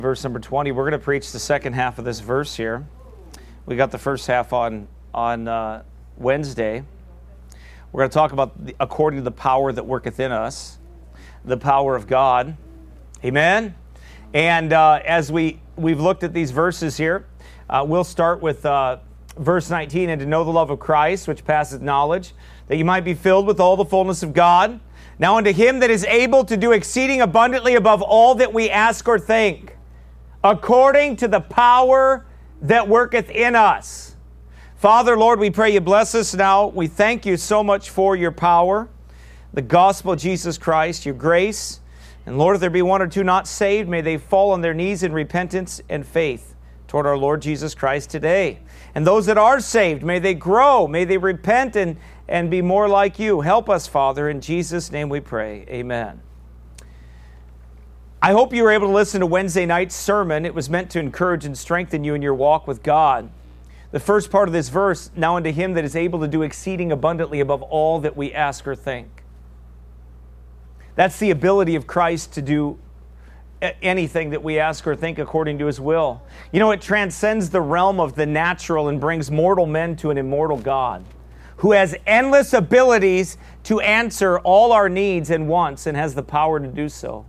Verse number 20. We're going to preach the second half of this verse here. We got the first half on Wednesday. We're going to talk about according to the power that worketh in us, the power of God. Amen. And as we've looked at these verses here, we'll start with verse 19, and to know the love of Christ, which passeth knowledge, that you might be filled with all the fullness of God. Now unto him that is able to do exceeding abundantly above all that we ask or think, according to the power that worketh in us. Father, Lord, we pray you bless us now. We thank you so much for your power, the gospel of Jesus Christ, your grace. And Lord, if there be one or two not saved, may they fall on their knees in repentance and faith toward our Lord Jesus Christ today. And those that are saved, may they grow, may they repent and be more like you. Help us, Father. In Jesus' name we pray. Amen. I hope you were able to listen to Wednesday night's sermon. It was meant to encourage and strengthen you in your walk with God. The first part of this verse, now unto him that is able to do exceeding abundantly above all that we ask or think. That's the ability of Christ to do anything that we ask or think according to his will. You know, it transcends the realm of the natural and brings mortal men to an immortal God who has endless abilities to answer all our needs and wants and has the power to do so.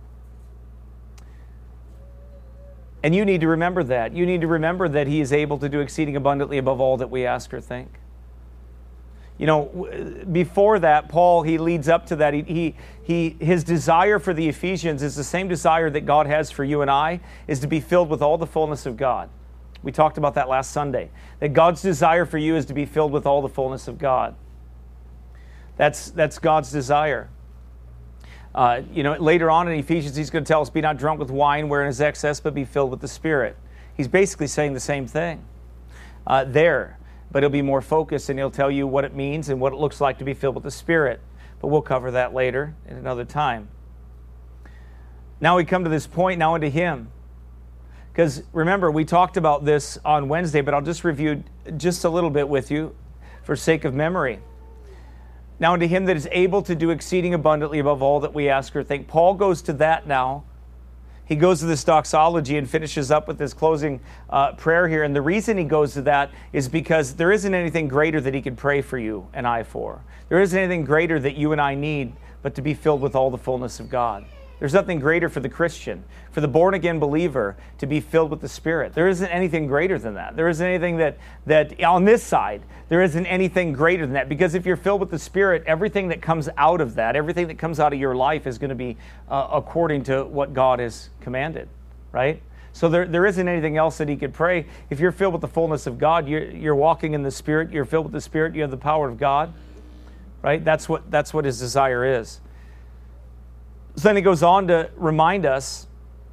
And you need to remember that. You need to remember that he is able to do exceeding abundantly above all that we ask or think. You know, before that, Paul, he leads up to that. His desire for the Ephesians is the same desire that God has for you and I, is to be filled with all the fullness of God. We talked about that last Sunday. That God's desire for you is to be filled with all the fullness of God. That's God's desire. Later on in Ephesians, he's going to tell us, be not drunk with wine wherein is excess, but be filled with the Spirit. He's basically saying the same thing there. But he'll be more focused and he'll tell you what it means and what it looks like to be filled with the Spirit. But we'll cover that later in another time. Now we come to this point, now unto him. Because remember, we talked about this on Wednesday, but I'll just review just a little bit with you for sake of memory. Now unto him that is able to do exceeding abundantly above all that we ask or think. Paul goes to that now. He goes to this doxology and finishes up with this closing prayer here. And the reason he goes to that is because there isn't anything greater that he could pray for you and I for. There isn't anything greater that you and I need but to be filled with all the fullness of God. There's nothing greater for the Christian, for the born-again believer, to be filled with the Spirit. There isn't anything greater than that. There isn't anything that on this side, there isn't anything greater than that. Because if you're filled with the Spirit, everything that comes out of that, everything that comes out of your life is going to be according to what God has commanded, right? So there isn't anything else that he could pray. If you're filled with the fullness of God, you're walking in the Spirit, you're filled with the Spirit, you have the power of God, right? That's what his desire is. So then he goes on to remind us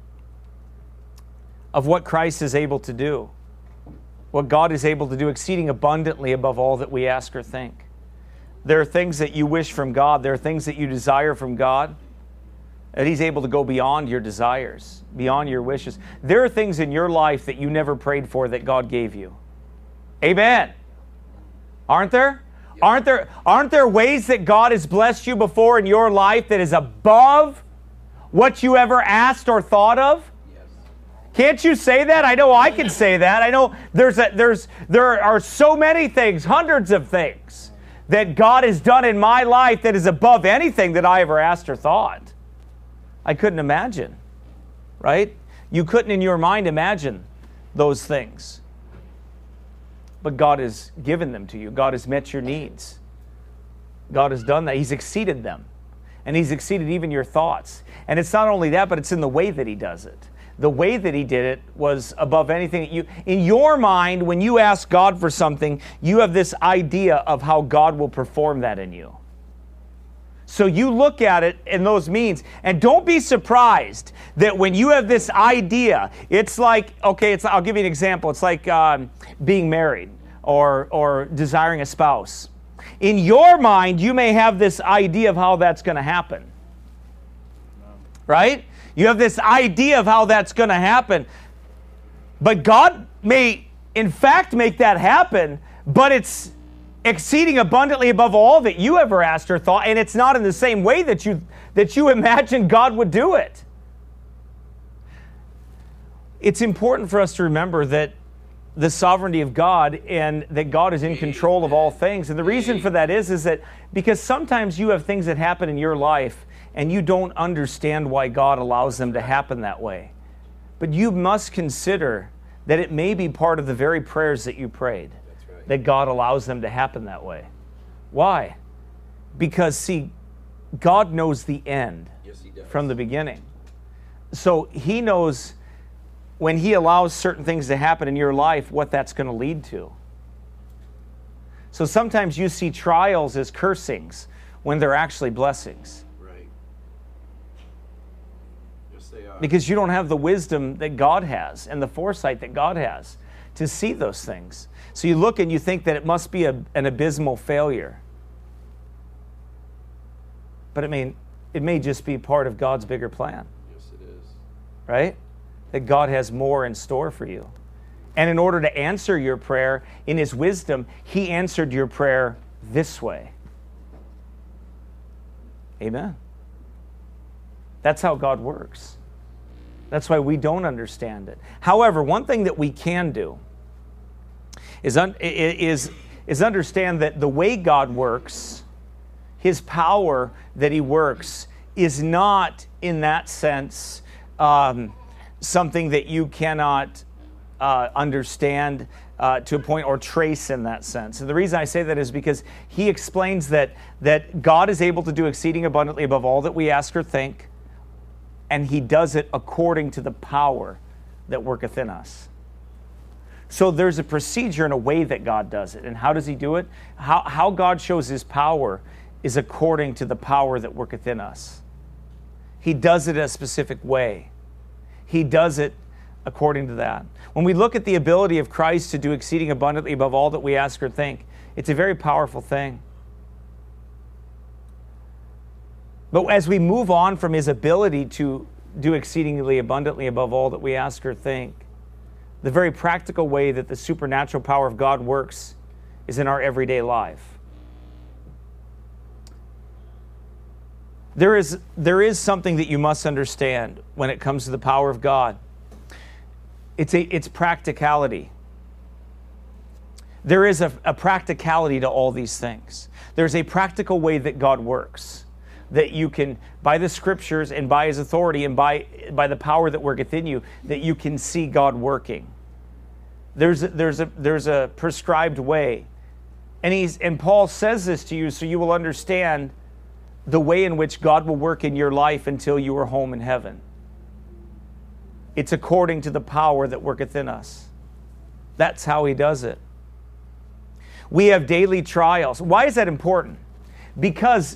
of what Christ is able to do, what God is able to do exceeding abundantly above all that we ask or think. There are things that you wish from God. There are things that you desire from God, and he's able to go beyond your desires, beyond your wishes. There are things in your life that you never prayed for that God gave you. Amen. Aren't there? Aren't there ways that God has blessed you before in your life that is above what you ever asked or thought of? Yes. Can't you say that? I know I can say that. I know there are so many things, hundreds of things that God has done in my life that is above anything that I ever asked or thought. I couldn't imagine, right? You couldn't in your mind imagine those things. But God has given them to you. God has met your needs. God has done that. He's exceeded them. And he's exceeded even your thoughts. And it's not only that, but it's in the way that he does it. The way that he did it was above anything that you... In your mind, when you ask God for something, you have this idea of how God will perform that in you. So you look at it in those means, and don't be surprised that when you have this idea, it's like, okay, I'll give you an example. It's like being married or desiring a spouse. In your mind, you may have this idea of how that's going to happen. Right? You have this idea of how that's going to happen. But God may, in fact, make that happen, but it's exceeding abundantly above all that you ever asked or thought, and it's not in the same way that you imagined God would do it. It's important for us to remember that the sovereignty of God and that God is in control of all things. And the reason for that is that because sometimes you have things that happen in your life and you don't understand why God allows them to happen that way. But you must consider that it may be part of the very prayers that you prayed, that God allows them to happen that way. Why? Because, see, God knows the end from the beginning. So He knows when He allows certain things to happen in your life, what that's going to lead to. So sometimes you see trials as cursings when they're actually blessings. Right. Yes, they are. Because you don't have the wisdom that God has and the foresight that God has to see those things. So you look and you think that it must be an abysmal failure. But it may just be part of God's bigger plan. Yes, it is. Right? That God has more in store for you. And in order to answer your prayer, in His wisdom, He answered your prayer this way. Amen. That's how God works. That's why we don't understand it. However, one thing that we can do is understand that the way God works, His power that He works, is not in that sense something that you cannot understand to a point or trace in that sense. And the reason I say that is because He explains that God is able to do exceeding abundantly above all that we ask or think, and He does it according to the power that worketh in us. So there's a procedure and a way that God does it. And how does He do it? How God shows His power is according to the power that worketh in us. He does it a specific way. He does it according to that. When we look at the ability of Christ to do exceeding abundantly above all that we ask or think, it's a very powerful thing. But as we move on from His ability to do exceedingly abundantly above all that we ask or think, the very practical way that the supernatural power of God works is in our everyday life. There is something that you must understand when it comes to the power of God. It's practicality. There is a practicality to all these things. There's a practical way that God works, that you can, by the Scriptures and by His authority and by the power that worketh in you, that you can see God working. There's a prescribed way, and Paul says this to you so you will understand the way in which God will work in your life until you are home in heaven. It's according to the power that worketh in us. That's how He does it. We have daily trials. Why is that important? Because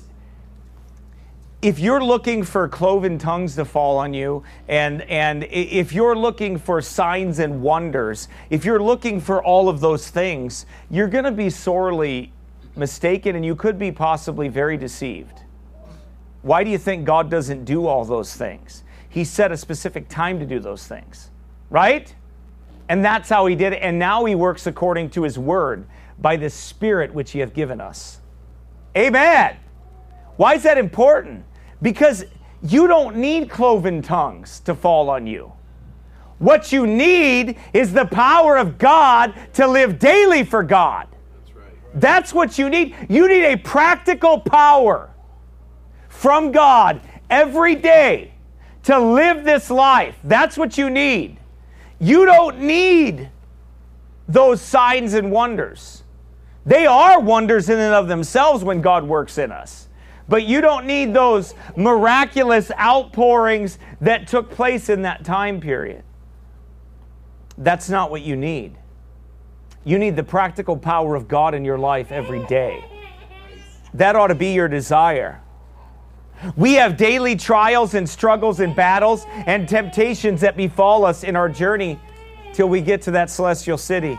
if you're looking for cloven tongues to fall on you, and if you're looking for signs and wonders, if you're looking for all of those things, you're going to be sorely mistaken, and you could be possibly very deceived. Why do you think God doesn't do all those things? He set a specific time to do those things, right? And that's how He did it. And now He works according to His word by the Spirit which He hath given us. Amen. Why is that important? Because you don't need cloven tongues to fall on you. What you need is the power of God to live daily for God. That's right. That's what you need. You need a practical power from God every day to live this life. That's what you need. You don't need those signs and wonders. They are wonders in and of themselves when God works in us. But you don't need those miraculous outpourings that took place in that time period. That's not what you need. You need the practical power of God in your life every day. That ought to be your desire. We have daily trials and struggles and battles and temptations that befall us in our journey till we get to that celestial city.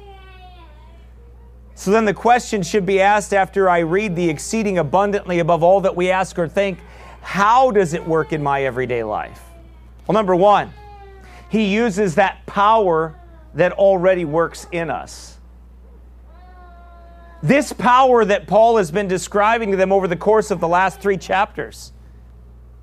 So then the question should be asked after I read the exceeding abundantly above all that we ask or think, how does it work in my everyday life? Well, number one, He uses that power that already works in us. This power that Paul has been describing to them over the course of the last 3 chapters.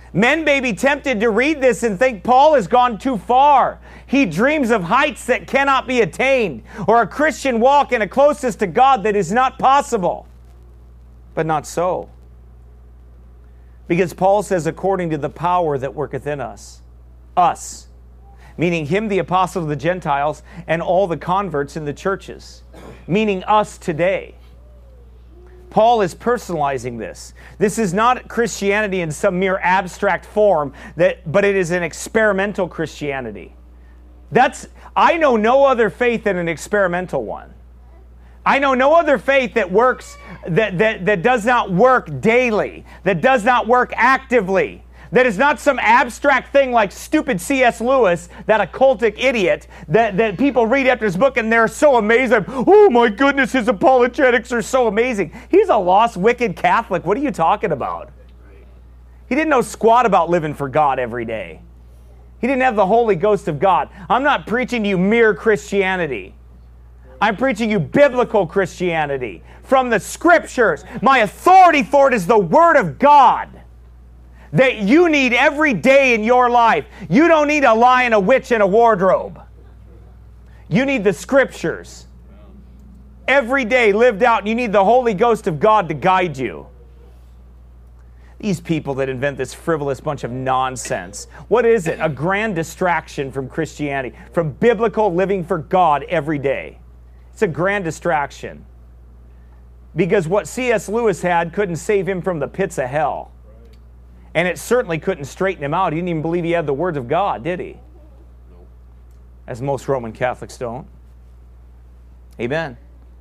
Men may be tempted to read this and think Paul has gone too far. He dreams of heights that cannot be attained, or a Christian walk in a closeness to God that is not possible. But not so. Because Paul says, according to the power that worketh in us. Us. Meaning him, the apostle of the Gentiles, and all the converts in the churches. Meaning us today. Paul is personalizing this. This is not Christianity in some mere abstract form, but it is an experimental Christianity. I know no other faith than an experimental one. I know no other faith that works, that does not work daily, that does not work actively, that is not some abstract thing like stupid C.S. Lewis, that occultic idiot that people read after his book and they're so amazed. Oh my goodness, his apologetics are so amazing. He's a lost, wicked Catholic. What are you talking about? He didn't know squat about living for God every day. He didn't have the Holy Ghost of God. I'm not preaching to you mere Christianity. I'm preaching you biblical Christianity from the Scriptures. My authority for it is the Word of God that you need every day in your life. You don't need a lion, a witch, and a wardrobe. You need the Scriptures. Every day lived out, and you need the Holy Ghost of God to guide you. These people that invent this frivolous bunch of nonsense. What is it? A grand distraction from Christianity, from biblical living for God every day. It's a grand distraction. Because what C.S. Lewis had couldn't save him from the pits of hell. And it certainly couldn't straighten him out. He didn't even believe he had the words of God, did he? As most Roman Catholics don't. Amen.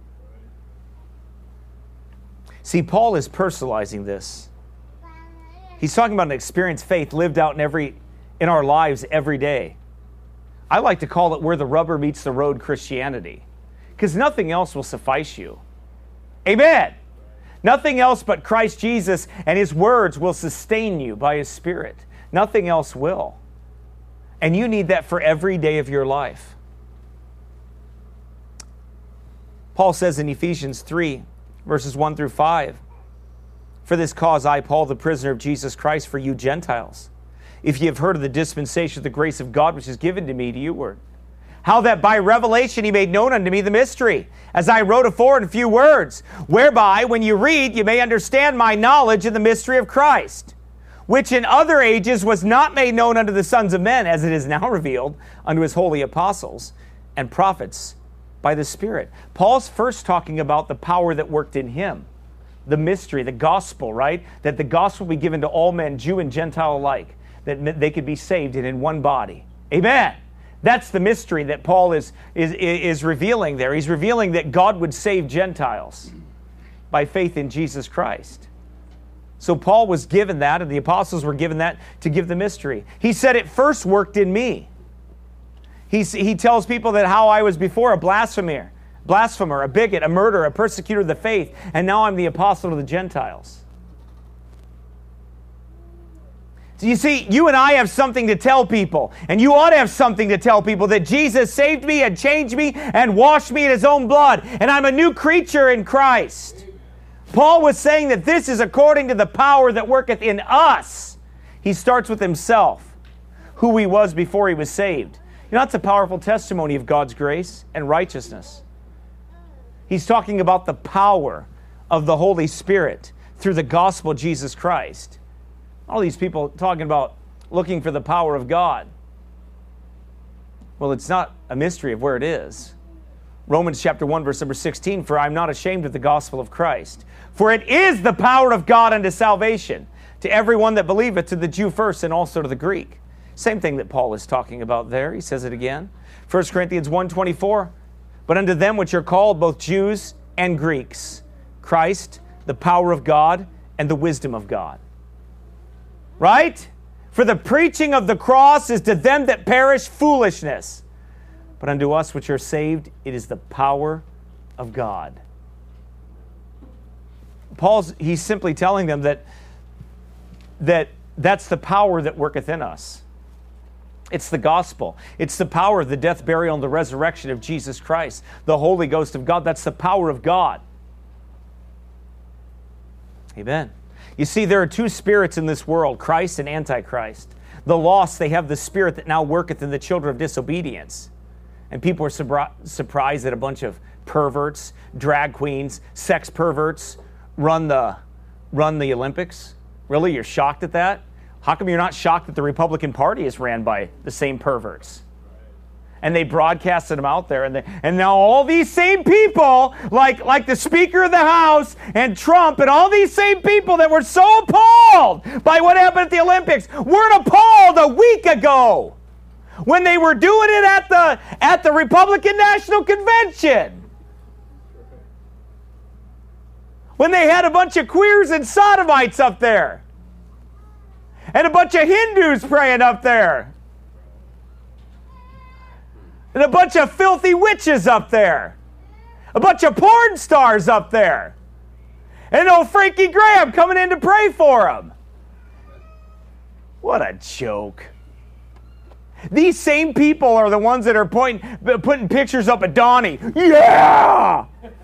See, Paul is personalizing this. He's talking about an experienced faith lived out in our lives every day. I like to call it where the rubber meets the road Christianity. Because nothing else will suffice you. Amen. Nothing else but Christ Jesus and His words will sustain you by His Spirit. Nothing else will. And you need that for every day of your life. Paul says in Ephesians 3, verses 1 through 5, "For this cause I, Paul, the prisoner of Jesus Christ, for you Gentiles, if ye have heard of the dispensation of the grace of God which is given to me to you word, how that by revelation He made known unto me the mystery, as I wrote afore in few words, whereby, when you read, you may understand my knowledge in the mystery of Christ, which in other ages was not made known unto the sons of men, as it is now revealed unto His holy apostles and prophets by the Spirit." Paul's first talking about the power that worked in him, the mystery, the gospel, right? That the gospel be given to all men, Jew and Gentile alike, that they could be saved and in one body. Amen. That's the mystery that Paul is revealing there. He's revealing that God would save Gentiles by faith in Jesus Christ. So Paul was given that, and the apostles were given that to give the mystery. He said it first worked in me. He tells people that how I was before a blasphemer, a bigot, a murderer, a persecutor of the faith, and now I'm the apostle to the Gentiles. So you see, you and I have something to tell people, and you ought to have something to tell people, that Jesus saved me and changed me and washed me in His own blood, and I'm a new creature in Christ. Paul was saying that this is according to the power that worketh in us. He starts with himself, who he was before he was saved. You know, that's a powerful testimony of God's grace and righteousness. He's talking about the power of the Holy Spirit through the gospel of Jesus Christ. All these people talking about looking for the power of God. Well, it's not a mystery of where it is. Romans chapter 1, verse number 16, "For I am not ashamed of the gospel of Christ, for it is the power of God unto salvation, to everyone that believeth, to the Jew first, and also to the Greek." Same thing that Paul is talking about there. He says it again. 1 Corinthians 1:24, "But unto them which are called, both Jews and Greeks, Christ, the power of God, and the wisdom of God." Right? "For the preaching of the cross is to them that perish foolishness, but unto us which are saved, it is the power of God." He's simply telling them that's the power that worketh in us. It's the gospel. It's the power of the death, burial, and the resurrection of Jesus Christ, the Holy Ghost of God. That's the power of God. Amen. You see, there are two spirits in this world, Christ and Antichrist. The lost, they have the spirit that now worketh in the children of disobedience. And people are surprised that a bunch of perverts, drag queens, sex perverts run the Olympics. Really? You're shocked at that? How come you're not shocked that the Republican Party is ran by the same perverts? And they broadcasted them out there, and now all these same people, like the Speaker of the House and Trump and all these same people that were so appalled by what happened at the Olympics, weren't appalled a week ago when they were doing it at the Republican National Convention. When they had a bunch of queers and sodomites up there. And a bunch of Hindus praying up there. And a bunch of filthy witches up there. A bunch of porn stars up there. And old Frankie Graham coming in to pray for them. What a joke. These same people are the ones that are putting pictures up of Donnie. Yeah!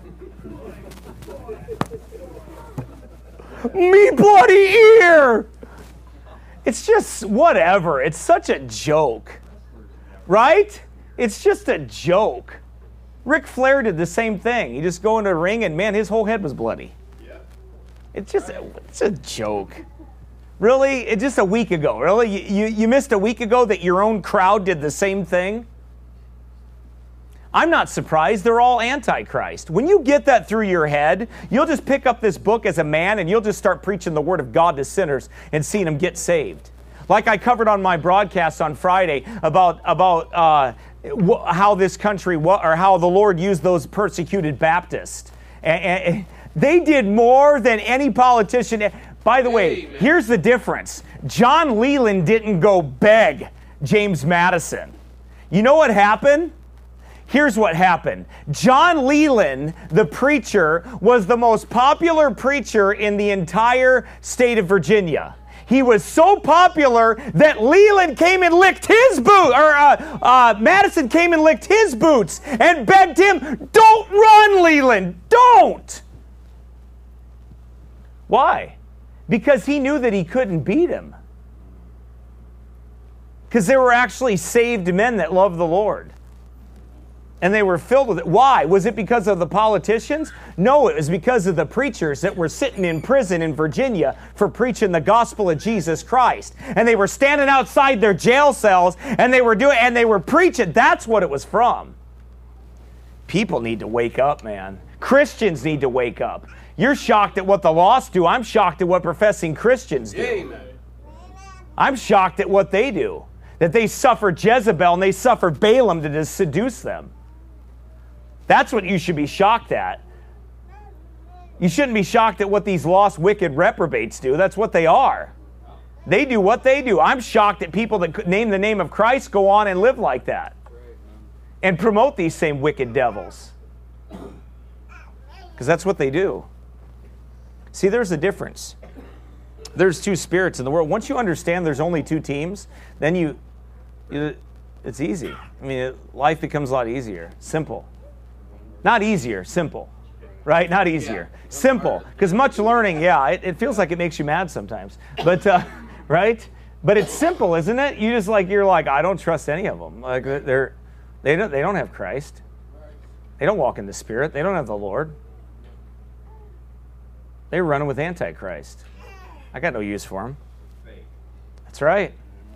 Me bloody ear! It's just whatever. It's such a joke. Right? It's just a joke. Ric Flair did the same thing. He just go into a ring and man, his whole head was bloody. Yeah. It's a joke. Really? It's just a week ago. Really? You missed a week ago that your own crowd did the same thing? I'm not surprised. They're all Antichrist. When you get that through your head, you'll just pick up this book as a man and you'll just start preaching the Word of God to sinners and seeing them get saved. Like I covered on my broadcast on Friday about how this country, or how the Lord used those persecuted Baptists. And they did more than any politician. By the way, here's the difference. John Leland didn't go beg James Madison. You know what happened? Here's what happened. John Leland, the preacher, was the most popular preacher in the entire state of Virginia. He was so popular that Leland came and licked his boot, Madison came and licked his boots and begged him, "Don't run, Leland, don't." Why? Because he knew that he couldn't beat him. Because there were actually saved men that loved the Lord. And they were filled with it. Why? Was it because of the politicians? No, it was because of the preachers that were sitting in prison in Virginia for preaching the gospel of Jesus Christ. And they were standing outside their jail cells and they were preaching. That's what it was from. People need to wake up, man. Christians need to wake up. You're shocked at what the lost do. I'm shocked at what professing Christians do. Amen. I'm shocked at what they do. That they suffer Jezebel and they suffer Balaam to just seduce them. That's what you should be shocked at. You shouldn't be shocked at what these lost, wicked reprobates do. That's what they are. They do what they do. I'm shocked at people that name the name of Christ go on and live like that. And promote these same wicked devils. Because that's what they do. See, there's a difference. There's two spirits in the world. Once you understand there's only two teams, then it's easy. I mean, life becomes a lot easier. Simple. Not easier, simple. Right? Not easier. Yeah. Simple. Because much learning, it feels like it makes you mad sometimes. But, right? But it's simple, isn't it? You're like, I don't trust any of them. Like they don't have Christ. They don't walk in the Spirit. They don't have the Lord. They're running with Antichrist. I got no use for them. That's right.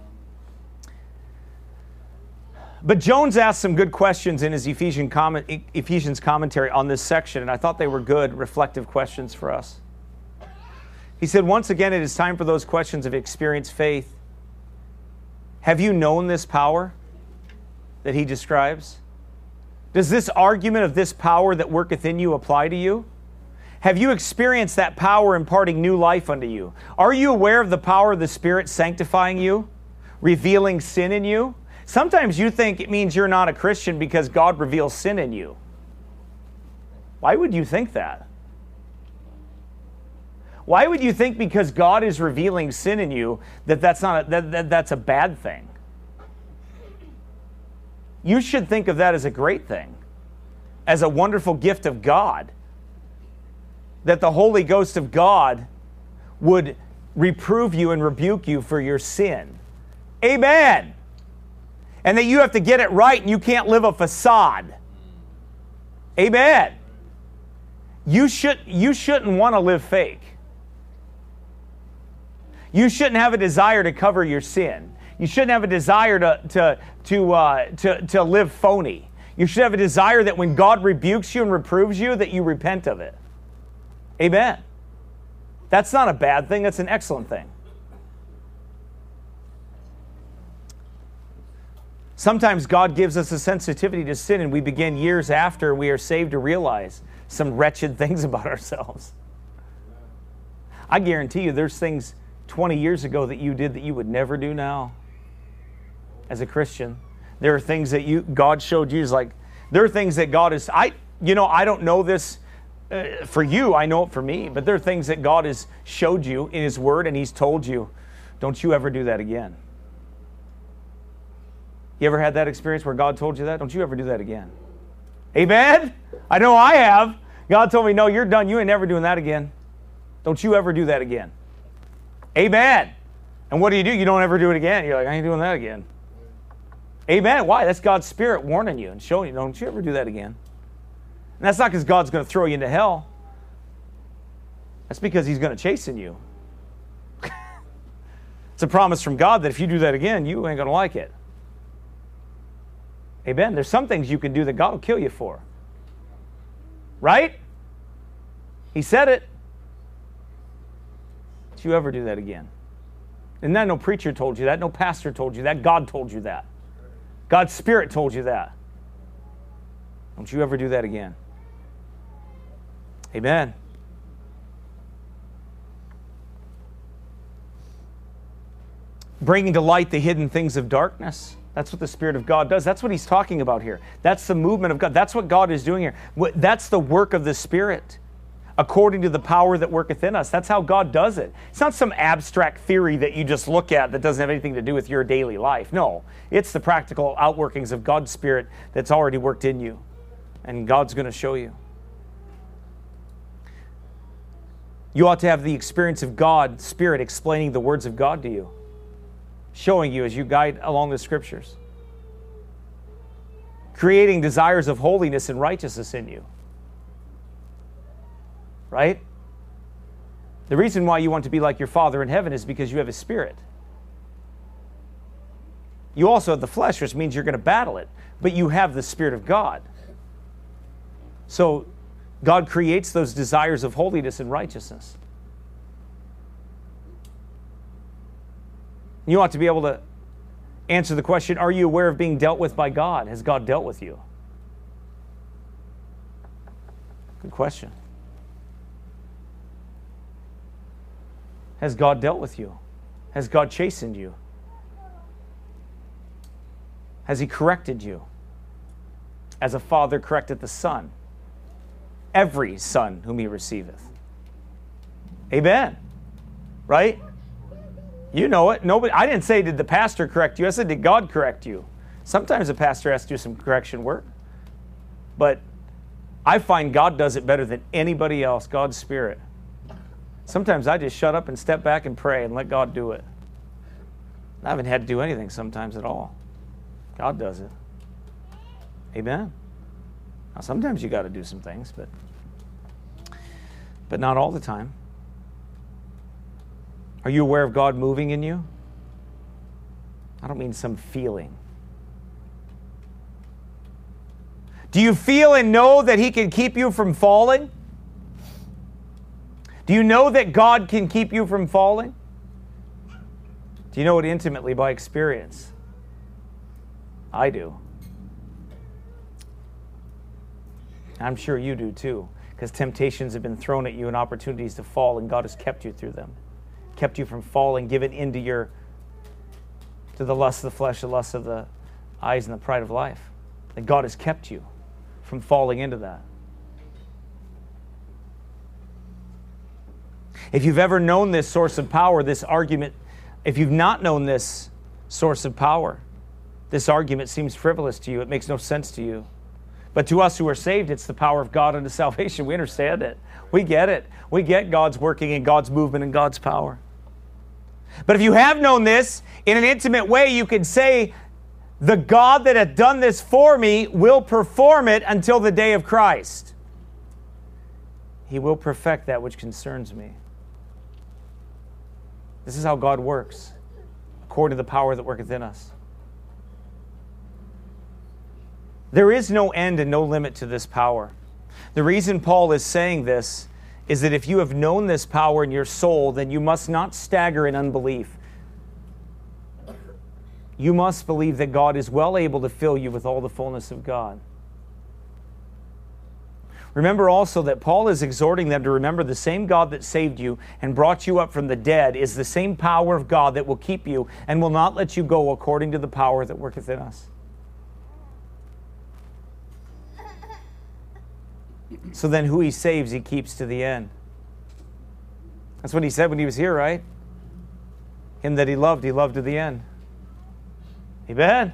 But Jones asked some good questions in his Ephesians commentary on this section, and I thought they were good, reflective questions for us. He said, once again, it is time for those questions of experienced faith. Have you known this power that he describes? Does this argument of this power that worketh in you apply to you? Have you experienced that power imparting new life unto you? Are you aware of the power of the Spirit sanctifying you, revealing sin in you? Sometimes you think it means you're not a Christian because God reveals sin in you. Why would you think that? Why would you think because God is revealing sin in you that's a bad thing? You should think of that as a great thing, as a wonderful gift of God, that the Holy Ghost of God would reprove you and rebuke you for your sin. Amen. And that you have to get it right and you can't live a facade. Amen. You shouldn't want to live fake. You shouldn't have a desire to cover your sin. You shouldn't have a desire to live phony. You should have a desire that when God rebukes you and reproves you, that you repent of it. Amen. That's not a bad thing. That's an excellent thing. Sometimes God gives us a sensitivity to sin, and we begin years after we are saved to realize some wretched things about ourselves. I guarantee you there's things 20 years ago that you did that you would never do now as a Christian. There are things that God showed you. There are things that God is, I don't know this for you, I know it for me, but there are things that God has showed you in His Word and He's told you, don't you ever do that again. You ever had that experience where God told you that? Don't you ever do that again. Amen? I know I have. God told me, no, you're done. You ain't never doing that again. Don't you ever do that again. Amen. And what do? You don't ever do it again. You're like, I ain't doing that again. Amen. Why? That's God's Spirit warning you and showing you, don't you ever do that again. And that's not because God's going to throw you into hell. That's because He's going to chasten you. It's a promise from God that if you do that again, you ain't going to like it. Amen. There's some things you can do that God will kill you for. Right? He said it. Don't you ever do that again. And no preacher told you that. No pastor told you that. God told you that. God's Spirit told you that. Don't you ever do that again. Amen. Bringing to light the hidden things of darkness. That's what the Spirit of God does. That's what He's talking about here. That's the movement of God. That's what God is doing here. That's the work of the Spirit, according to the power that worketh in us. That's how God does it. It's not some abstract theory that you just look at that doesn't have anything to do with your daily life. No, it's the practical outworkings of God's Spirit that's already worked in you. And God's going to show you. You ought to have the experience of God's Spirit explaining the words of God to you, showing you as you guide along the Scriptures, creating desires of holiness and righteousness in you. Right? The reason why you want to be like your Father in heaven is because you have His Spirit. You also have the flesh, which means you're going to battle it, but you have the Spirit of God. So God creates those desires of holiness and righteousness. You ought to be able to answer the question, are you aware of being dealt with by God? Has God dealt with you? Good question. Has God dealt with you? Has God chastened you? Has He corrected you? As a father correcteth the son, every son whom he receiveth. Amen. Right? You know it. Nobody. I didn't say, did the pastor correct you? I said, did God correct you? Sometimes a pastor has to do some correction work. But I find God does it better than anybody else, God's Spirit. Sometimes I just shut up and step back and pray and let God do it. I haven't had to do anything sometimes at all. God does it. Amen. Now, sometimes you got to do some things, but not all the time. Are you aware of God moving in you? I don't mean some feeling. Do you feel and know that He can keep you from falling? Do you know that God can keep you from falling? Do you know it intimately by experience? I do. I'm sure you do too, because temptations have been thrown at you and opportunities to fall, and God has kept you through them. Kept you from falling, given into to the lust of the flesh, the lust of the eyes, and the pride of life. And God has kept you from falling into that. If you've ever known this source of power, this argument, if you've not known this source of power, this argument seems frivolous to you. It makes no sense to you. But to us who are saved, it's the power of God unto salvation. We understand it. We get it. We get God's working and God's movement and God's power. But if you have known this in an intimate way, you can say, the God that hath done this for me will perform it until the day of Christ. He will perfect that which concerns me. This is how God works, according to the power that worketh in us. There is no end and no limit to this power. The reason Paul is saying this is that if you have known this power in your soul, then you must not stagger in unbelief. You must believe that God is well able to fill you with all the fullness of God. Remember also that Paul is exhorting them to remember the same God that saved you and brought you up from the dead is the same power of God that will keep you and will not let you go according to the power that worketh in us. So then who he saves, he keeps to the end. That's what he said when he was here, right? Him that he loved to the end. Amen?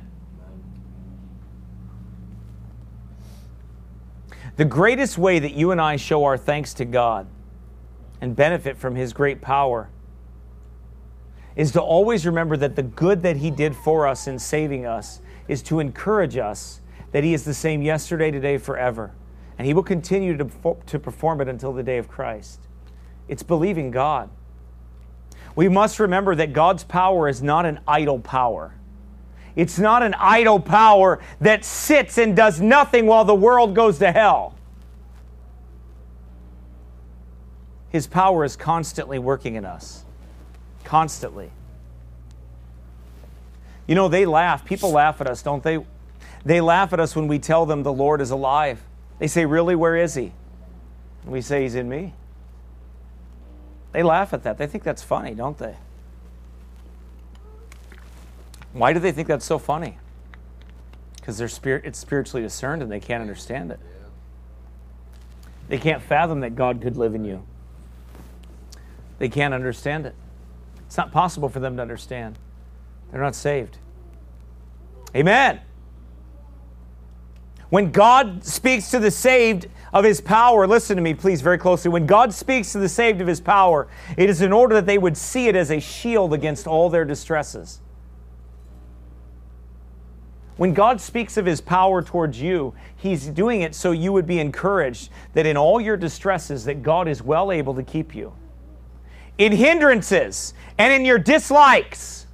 The greatest way that you and I show our thanks to God and benefit from his great power is to always remember that the good that he did for us in saving us is to encourage us that he is the same yesterday, today, forever. And he will continue to perform it until the day of Christ. It's believing God. We must remember that God's power is not an idle power. It's not an idle power that sits and does nothing while the world goes to hell. His power is constantly working in us. Constantly. You know, they laugh. People laugh at us, don't they? They laugh at us when we tell them the Lord is alive. They say, really, where is he? And we say, he's in me. They laugh at that. They think that's funny, don't they? Why do they think that's so funny? Because it's spiritually discerned and they can't understand it. They can't fathom that God could live in you. They can't understand it. It's not possible for them to understand. They're not saved. Amen. When God speaks to the saved of his power, listen to me please very closely. When God speaks to the saved of his power, it is in order that they would see it as a shield against all their distresses. When God speaks of his power towards you, he's doing it so you would be encouraged that in all your distresses that God is well able to keep you. In hindrances and in your dislikes,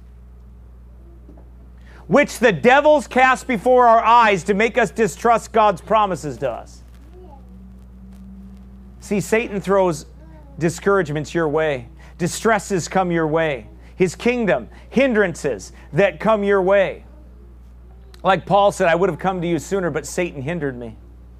which the devils cast before our eyes to make us distrust God's promises to us. See, Satan throws discouragements your way. Distresses come your way. His kingdom, hindrances that come your way. Like Paul said, I would have come to you sooner, but Satan hindered me.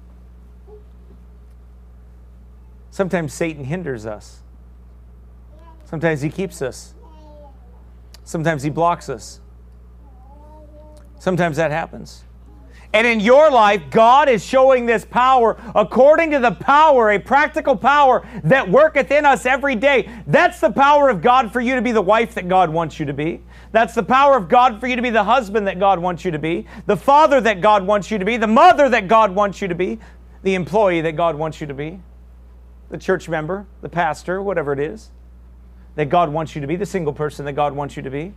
Sometimes Satan hinders us. Sometimes he keeps us. Sometimes he blocks us. Sometimes that happens. And in your life, God is showing this power according to the power, a practical power that worketh in us every day. That's the power of God for you to be the wife that God wants you to be. That's the power of God for you to be the husband that God wants you to be, the father that God wants you to be, the mother that God wants you to be, the employee that God wants you to be, the church member, the pastor, whatever it is that God wants you to be, the single person that God wants you to be.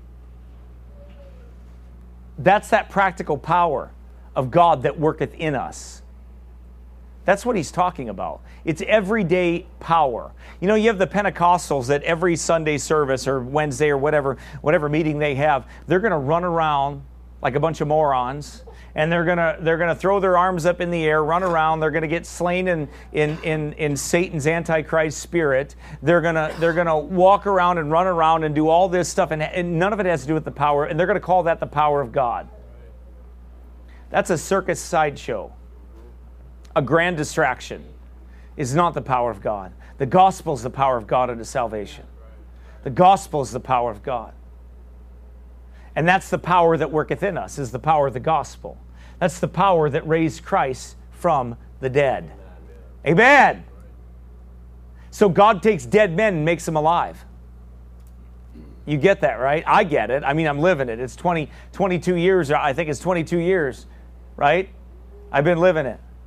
That's that practical power of God that worketh in us. That's what he's talking about. It's everyday power. You know, you have the Pentecostals that every Sunday service or Wednesday or whatever meeting they have, they're going to run around like a bunch of morons, and they're going to throw their arms up in the air, run around. They're going to get slain in Satan's antichrist spirit. They're going to walk around and run around and do all this stuff, and none of it has to do with the power. And they're going to call that the power of God. That's a circus sideshow. A grand distraction is not the power of God. The gospel is the power of God unto salvation. The gospel is the power of God. And that's the power that worketh in us, is the power of the gospel. That's the power that raised Christ from the dead. Amen. So God takes dead men and makes them alive. You get that, right? I get it. I mean, I'm living it. It's 22 years. I think it's 22 years, right? I've been living it.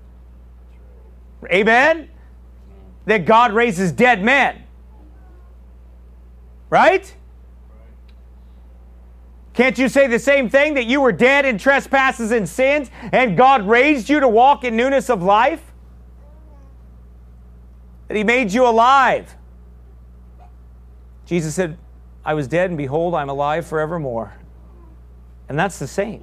Amen? That God raises dead men. Right? Can't you say the same thing, that you were dead in trespasses and sins, and God raised you to walk in newness of life? That He made you alive. Jesus said, I was dead, and behold, I'm alive forevermore. And that's the saint.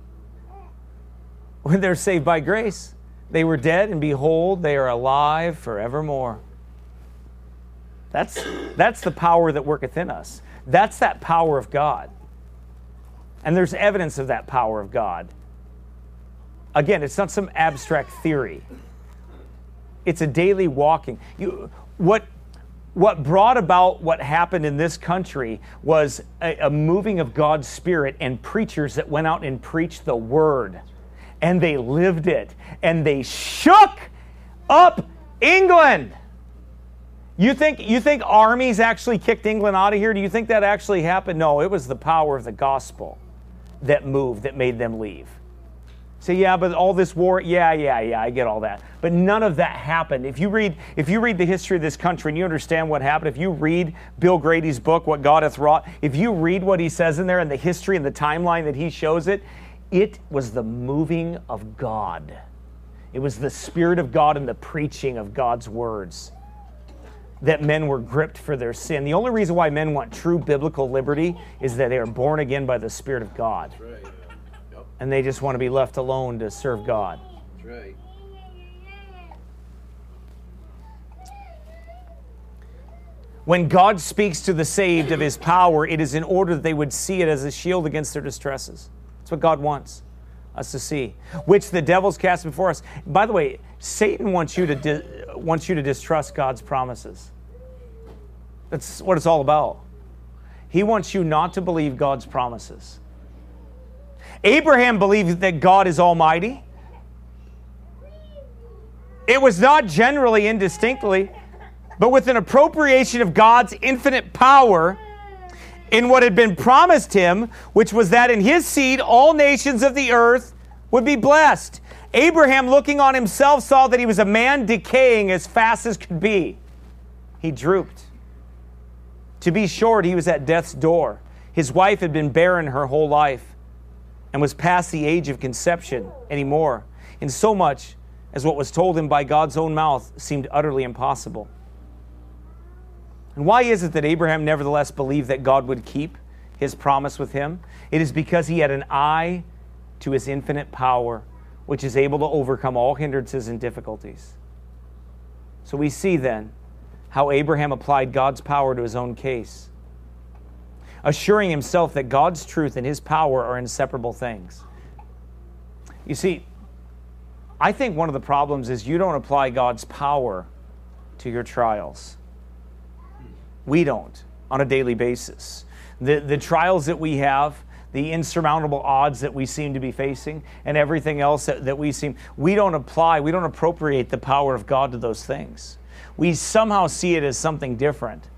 When they're saved by grace, they were dead, and behold, they are alive forevermore. That's the power that worketh in us. That's that power of God. And there's evidence of that power of God. Again, it's not some abstract theory. It's a daily walking. What brought about what happened in this country was a moving of God's Spirit and preachers that went out and preached the Word. And they lived it. And they shook up England. You think armies actually kicked England out of here? Do you think that actually happened? No, it was the power of the gospel that moved, that made them leave. Say, yeah, but all this war, yeah, I get all that. But none of that happened. If you read the history of this country and you understand what happened, if you read Bill Grady's book, What God Hath Wrought, if you read what he says in there and the history and the timeline that he shows it, it was the moving of God. It was the Spirit of God and the preaching of God's words that men were gripped for their sin. The only reason why men want true biblical liberty is that they are born again by the Spirit of God. That's right. Yep. And they just want to be left alone to serve God. That's right. When God speaks to the saved of His power, it is in order that they would see it as a shield against their distresses. That's what God wants us to see, which the devil's cast before us. By the way, Satan wants you to distrust God's promises. That's what it's all about. He wants you not to believe God's promises. Abraham believed that God is almighty. It was not generally indistinctly, but with an appropriation of God's infinite power in what had been promised him, which was that in his seed all nations of the earth would be blessed. Abraham, looking on himself, saw that he was a man decaying as fast as could be. He drooped. To be short, he was at death's door. His wife had been barren her whole life and was past the age of conception anymore, in so much as what was told him by God's own mouth seemed utterly impossible. And why is it that Abraham nevertheless believed that God would keep His promise with him? It is because he had an eye to His infinite power, which is able to overcome all hindrances and difficulties. So we see then how Abraham applied God's power to his own case, assuring himself that God's truth and His power are inseparable things. You see, I think one of the problems is you don't apply God's power to your trials. We don't, on a daily basis. The trials that we have, the insurmountable odds that we seem to be facing, and everything else that we don't appropriate the power of God to those things. We somehow see it as something different.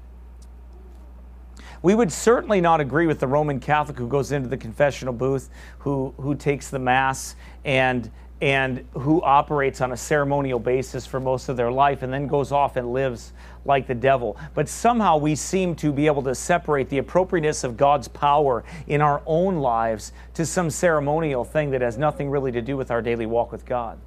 We would certainly not agree with the Roman Catholic who goes into the confessional booth, who takes the Mass and who operates on a ceremonial basis for most of their life and then goes off and lives like the devil. But somehow we seem to be able to separate the appropriateness of God's power in our own lives to some ceremonial thing that has nothing really to do with our daily walk with God.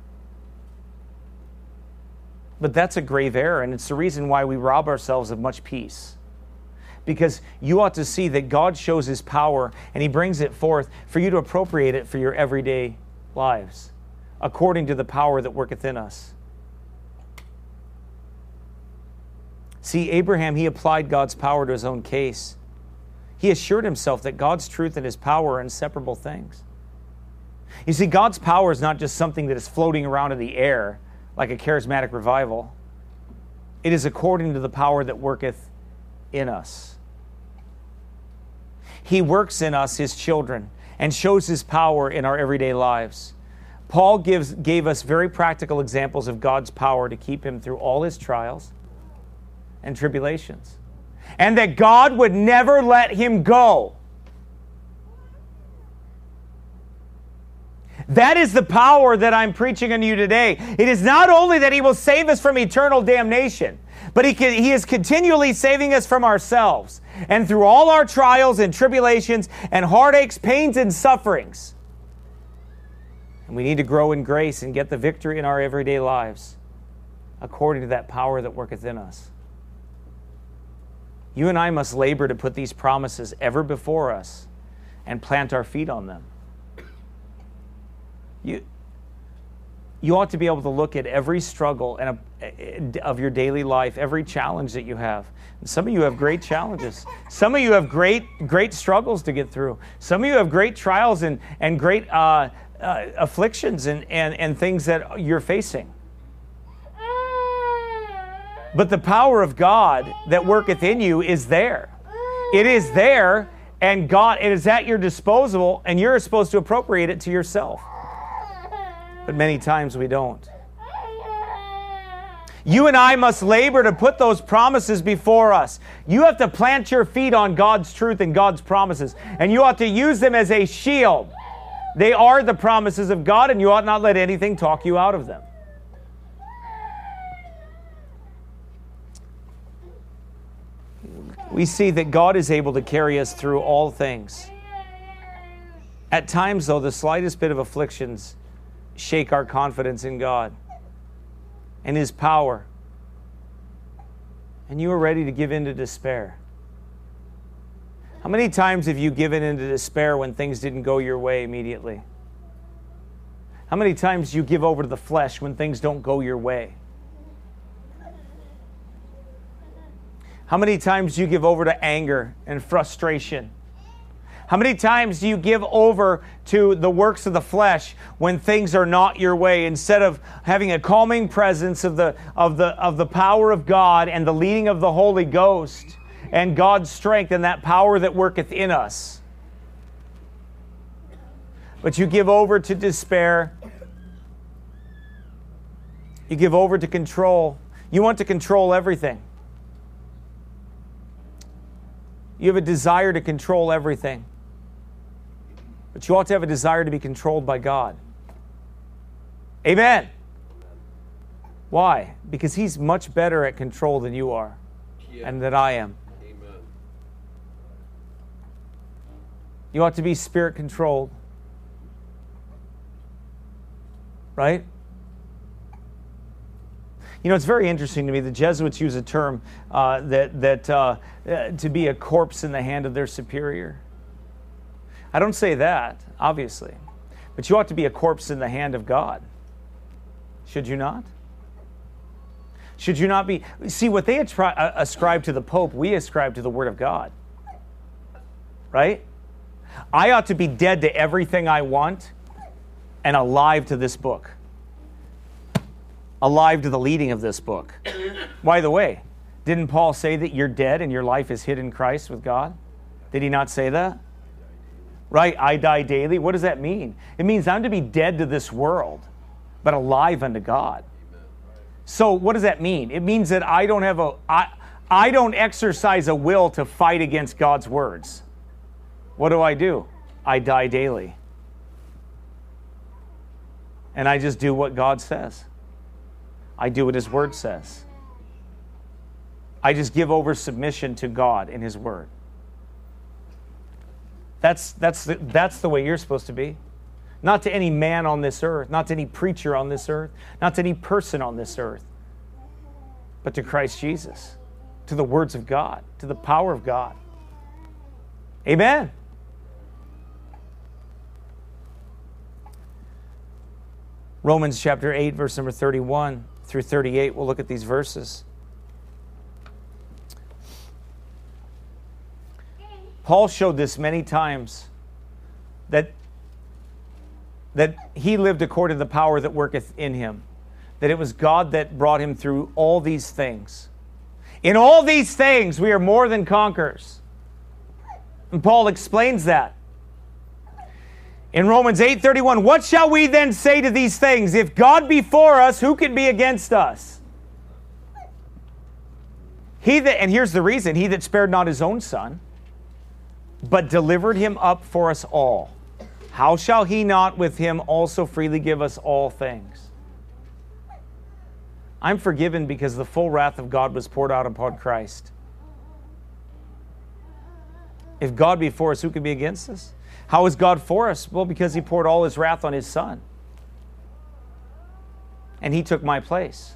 But that's a grave error, and it's the reason why we rob ourselves of much peace. Because you ought to see that God shows His power and He brings it forth for you to appropriate it for your everyday lives, according to the power that worketh in us. See, Abraham, he applied God's power to his own case. He assured himself that God's truth and His power are inseparable things. You see, God's power is not just something that is floating around in the air like a charismatic revival. It is according to the power that worketh in us. He works in us, His children, and shows His power in our everyday lives. Paul gave us very practical examples of God's power to keep him through all his trials and tribulations, and that God would never let him go. That is the power that I'm preaching unto you today. It is not only that He will save us from eternal damnation, but He is continually saving us from ourselves. And through all our trials and tribulations and heartaches, pains and sufferings. And we need to grow in grace and get the victory in our everyday lives according to that power that worketh in us. You and I must labor to put these promises ever before us and plant our feet on them. You ought to be able to look at every struggle of your daily life, every challenge that you have. And some of you have great challenges. Some of you have great struggles to get through. Some of you have great trials and great afflictions and things that you're facing. But the power of God that worketh in you is there. It is there, and God, it is at your disposal, and you're supposed to appropriate it to yourself. But many times we don't. You and I must labor to put those promises before us. You have to plant your feet on God's truth and God's promises, and you ought to use them as a shield. They are the promises of God, and you ought not let anything talk you out of them. We see that God is able to carry us through all things. At times, though, the slightest bit of afflictions shake our confidence in God and His power. And you are ready to give in to despair. How many times have you given in to despair when things didn't go your way immediately? How many times do you give over to the flesh when things don't go your way? How many times do you give over to anger and frustration? How many times do you give over to the works of the flesh when things are not your way, instead of having a calming presence of the power of God and the leading of the Holy Ghost and God's strength and that power that worketh in us? But you give over to despair. You give over to control. You want to control everything. You have a desire to control everything. But you ought to have a desire to be controlled by God. Amen. Why? Because He's much better at control than you are, and that I am. Amen. You ought to be spirit controlled. Right? You know, it's very interesting to me. The Jesuits use a term to be a corpse in the hand of their superior. I don't say that, obviously. But you ought to be a corpse in the hand of God. Should you not? Should you not be? See, what they ascribe to the Pope, we ascribe to the Word of God. Right? I ought to be dead to everything I want and alive to this book. Alive to the leading of this book. By the way, didn't Paul say that you're dead and your life is hid in Christ with God? Did he not say that? Right, I die daily. What does that mean? It means I'm to be dead to this world, but alive unto God. So what does that mean? It means that I don't exercise a will to fight against God's words. What do? I die daily. And I just do what God says. I do what His Word says. I just give over submission to God and His Word. That's the way you're supposed to be. Not to any man on this earth, not to any preacher on this earth, not to any person on this earth, but to Christ Jesus, to the words of God, to the power of God. Amen. Romans chapter 8, verse number 31 through 38. We'll look at these verses. Paul showed this many times, that he lived according to the power that worketh in him, that it was God that brought him through all these things. In all these things we are more than conquerors. And Paul explains that. In Romans 8:31, what shall we then say to these things? If God be for us, who can be against us? And here's the reason, He that spared not His own Son, but delivered Him up for us all. how shall he not with him also freely give us all things? I'm forgiven because the full wrath of God was poured out upon Christ. If God be for us, who can be against us? How is God for us? Well, because he poured all his wrath on his Son. And he took my place.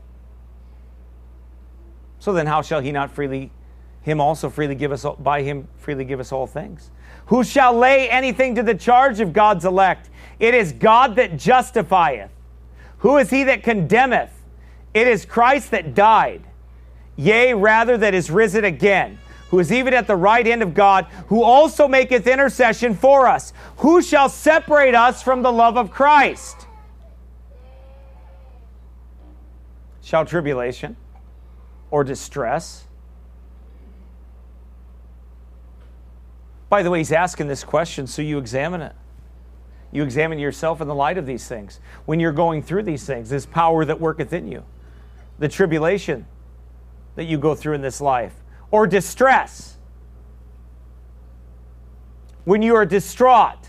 So then how shall he not freely, him also freely give us, by him freely give us all things? Who shall lay anything to the charge of God's elect? It is God that justifieth. Who is he that condemneth? It is Christ that died, yea, rather that is risen again, who is even at the right hand of God, who also maketh intercession for us. Who shall separate us from the love of Christ? Shall tribulation or distress? By the way, he's asking this question so you examine it. You examine yourself in the light of these things. When you're going through these things, this power that worketh in you, the tribulation that you go through in this life, or distress. When you are distraught,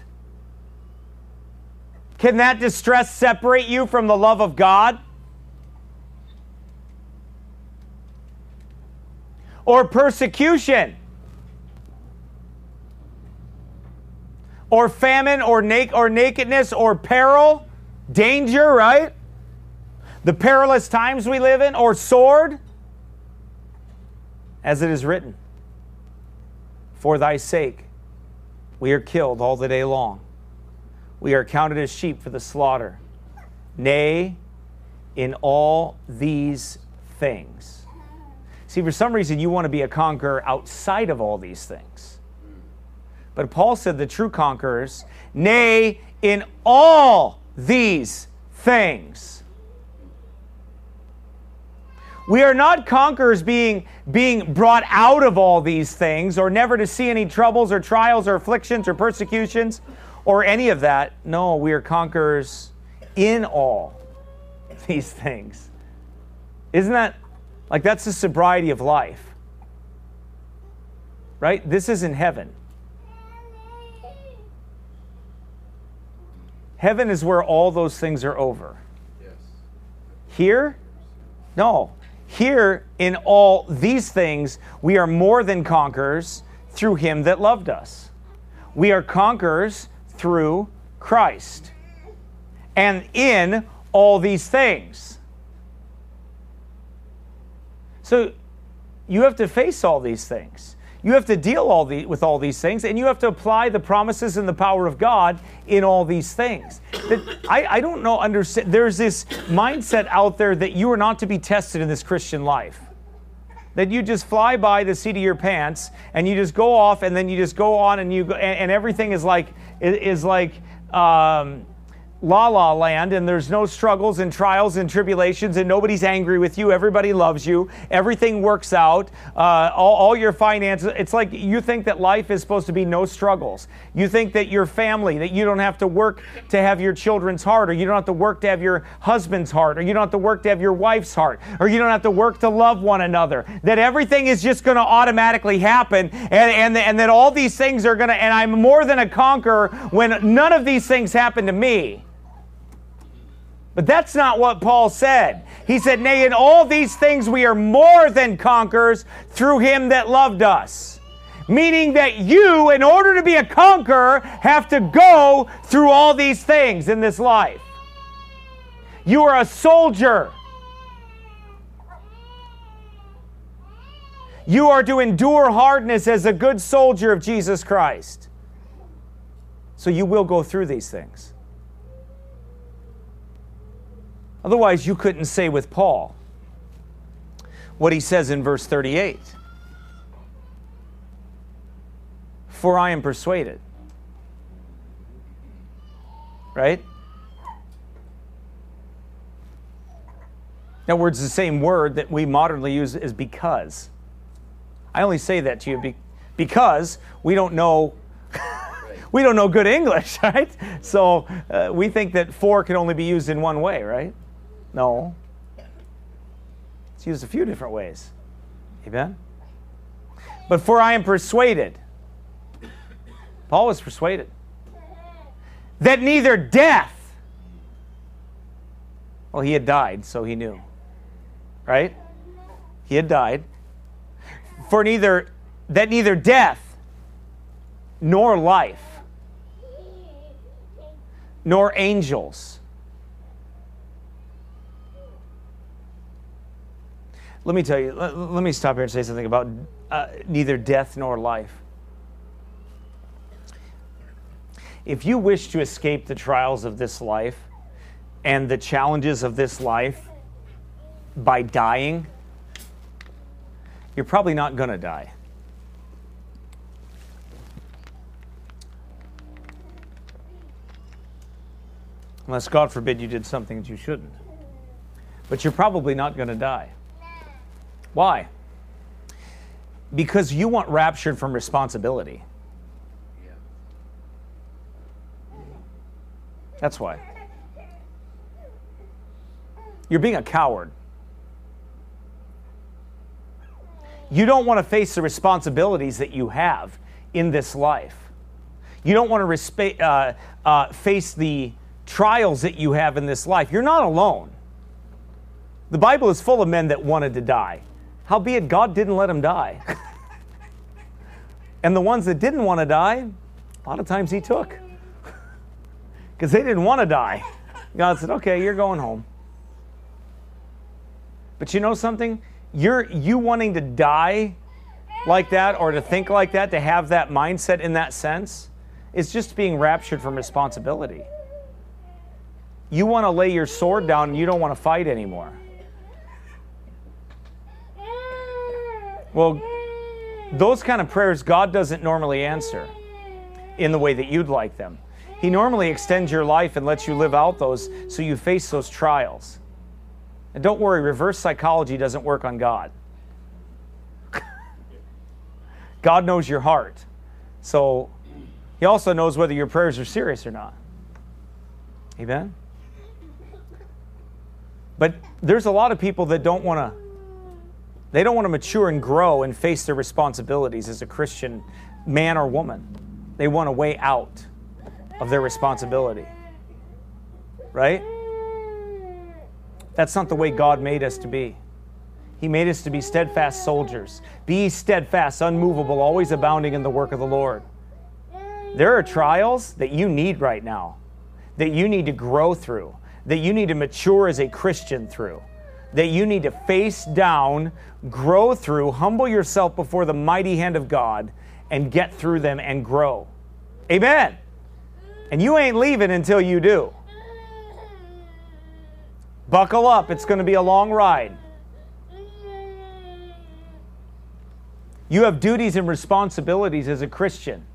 can that distress separate you from the love of God? Or persecution, or famine, or nakedness, or peril, danger, right? The perilous times we live in, or sword, as it is written, for thy sake we are killed all the day long. We are counted as sheep for the slaughter. Nay, in all these things. See, for some reason you want to be a conqueror outside of all these things. But Paul said the true conquerors, nay, in all these things. We are not conquerors being brought out of all these things, or never to see any troubles or trials or afflictions or persecutions or any of that. No, we are conquerors in all these things. Isn't that, like, that's the sobriety of life? Right? This isn't heaven. Heaven is where all those things are over. Yes. Here? No. Here, in all these things, we are more than conquerors through him that loved us. We are conquerors through Christ. And in all these things. So you have to face all these things. You have to deal with all these things, and you have to apply the promises and the power of God in all these things. I don't know, understand. There's this mindset out there that you are not to be tested in this Christian life. That you just fly by the seat of your pants, and you just go off, and then you just go on, and and everything is like La La Land, and there's no struggles and trials and tribulations, and nobody's angry with you. Everybody loves you. Everything works out. All your finances. It's like you think that life is supposed to be no struggles. You think that your family, that you don't have to work to have your children's heart, or you don't have to work to have your husband's heart, or you don't have to work to have your wife's heart, or you don't have to work to love one another. That everything is just going to automatically happen, and that all these things are going to, and I'm more than a conqueror when none of these things happen to me. But that's not what Paul said. He said, nay, in all these things we are more than conquerors through him that loved us. Meaning that you, in order to be a conqueror, have to go through all these things in this life. You are a soldier. You are to endure hardness as a good soldier of Jesus Christ. So you will go through these things. Otherwise, you couldn't say with Paul what he says in verse 38. For I am persuaded. Right? That word's the same word that we modernly use as because. I only say that to you because we don't know good English, right? So we think that for can only be used in one way, right? No. It's used a few different ways. Amen? But for I am persuaded. Paul was persuaded. that neither death, well, he had died, so he knew, right? He had died. That neither death nor life nor angels. Let me tell you, let me stop here and say something about neither death nor life. If you wish to escape the trials of this life and the challenges of this life by dying, you're probably not going to die. Unless, God forbid, you did something that you shouldn't. But you're probably not going to die. Why? Because you want raptured from responsibility. That's why. You're being a coward. You don't want to face the responsibilities that you have in this life. You don't want to face the trials that you have in this life. You're not alone. The Bible is full of men that wanted to die. Howbeit, God didn't let them die. And the ones that didn't want to die, a lot of times he took. Because they didn't want to die. God said, okay, you're going home. But you know something? You wanting to die like that or to think like that, to have that mindset in that sense, is just being raptured from responsibility. You want to lay your sword down and you don't want to fight anymore. Well, those kind of prayers God doesn't normally answer in the way that you'd like them. He normally extends your life and lets you live out those so you face those trials. And don't worry, reverse psychology doesn't work on God. God knows your heart. So he also knows whether your prayers are serious or not. Amen? But there's a lot of people that don't want to mature and grow and face their responsibilities as a Christian man or woman. They want a way out of their responsibility. Right? That's not the way God made us to be. He made us to be steadfast soldiers. Be steadfast, unmovable, always abounding in the work of the Lord. There are trials that you need right now, that you need to grow through, that you need to mature as a Christian through, that you need to face down, grow through, humble yourself before the mighty hand of God, and get through them and grow. Amen. And you ain't leaving until you do. Buckle up. It's going to be a long ride. You have duties and responsibilities as a Christian.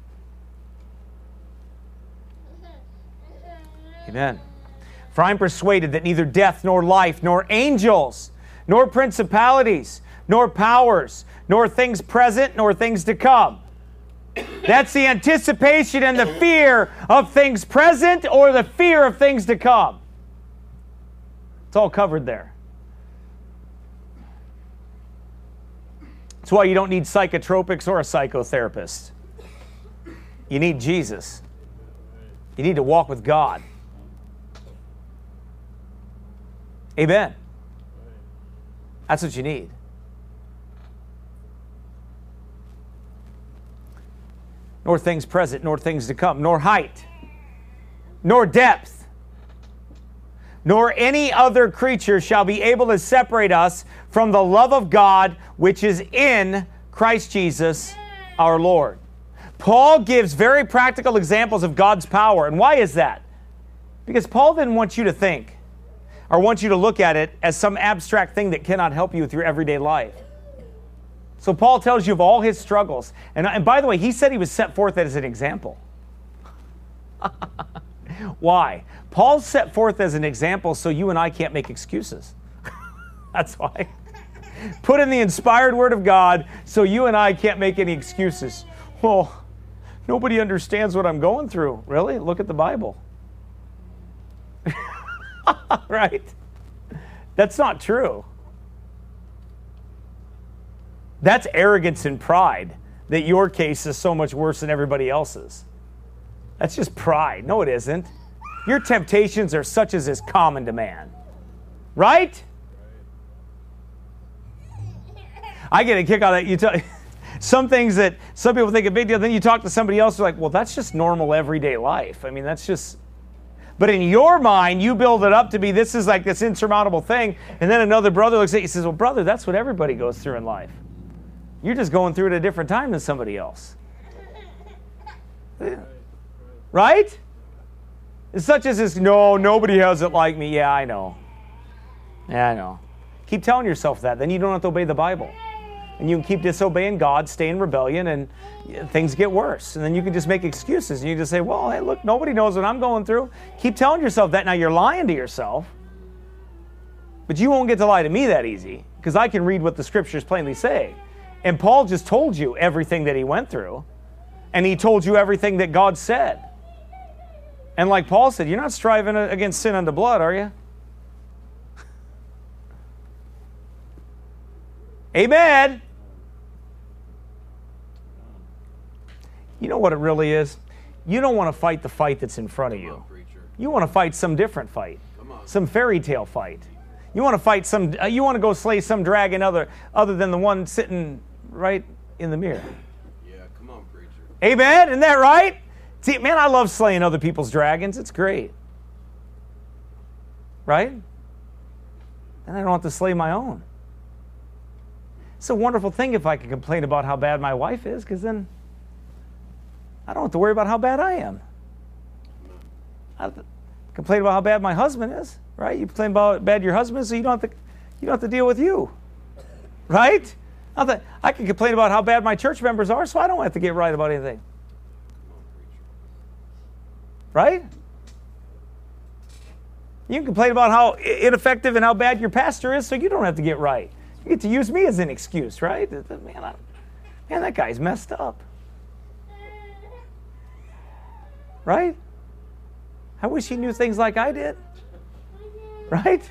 Amen. For I am persuaded that neither death, nor life, nor angels, nor principalities, nor powers, nor things present, nor things to come. That's the anticipation and the fear of things present or the fear of things to come. It's all covered there. That's why you don't need psychotropics or a psychotherapist. You need Jesus. You need to walk with God. Amen. That's what you need. Nor things present, nor things to come, nor height, nor depth, nor any other creature shall be able to separate us from the love of God which is in Christ Jesus our Lord. Paul gives very practical examples of God's power. And why is that? Because Paul didn't want you to think or want you to look at it as some abstract thing that cannot help you with your everyday life. So Paul tells you of all his struggles. And by the way, he said he was set forth as an example. Why? Paul's set forth as an example so you and I can't make excuses. That's why. Put in the inspired word of God so you and I can't make any excuses. Well, nobody understands what I'm going through. Really? Look at the Bible. Right? That's not true. That's arrogance and pride that your case is so much worse than everybody else's. That's just pride. No, it isn't. Your temptations are such as is common to man. Right? I get a kick out of that. Some things that some people think a big deal, then you talk to somebody else, they're like, well, that's just normal everyday life. I mean, that's just... But in your mind, you build it up to be, this is like this insurmountable thing, and then another brother looks at you and says, well, brother, that's what everybody goes through in life. You're just going through it at a different time than somebody else. Right? It's such as this, no, nobody has it like me. Yeah, I know. Yeah, I know. Keep telling yourself that. Then you don't have to obey the Bible. And you can keep disobeying God, stay in rebellion, and things get worse. And then you can just make excuses. And you just say, well, hey, look, nobody knows what I'm going through. Keep telling yourself that. Now, you're lying to yourself. But you won't get to lie to me that easy, because I can read what the Scriptures plainly say. And Paul just told you everything that he went through. And he told you everything that God said. And like Paul said, you're not striving against sin unto blood, are you? Amen. You know what it really is? You don't want to fight the fight that's in front of you. You want to fight some different fight. Some fairy tale fight. You want to fight some, you want to go slay some dragon other than the one sitting right in the mirror. Yeah, come on, preacher. Amen? Isn't that right? See, man, I love slaying other people's dragons. It's great. Right? And I don't have to slay my own. It's a wonderful thing if I can complain about how bad my wife is, because then I don't have to worry about how bad I am. I have to complain about how bad my husband is, right? You complain about how bad your husband is, so you don't have to deal with you, right? I can complain about how bad my church members are, so I don't have to get right about anything, right? You can complain about how ineffective and how bad your pastor is, so you don't have to get right. You get to use me as an excuse, right? Man, that guy's messed up. Right? I wish he knew things like I did. Right?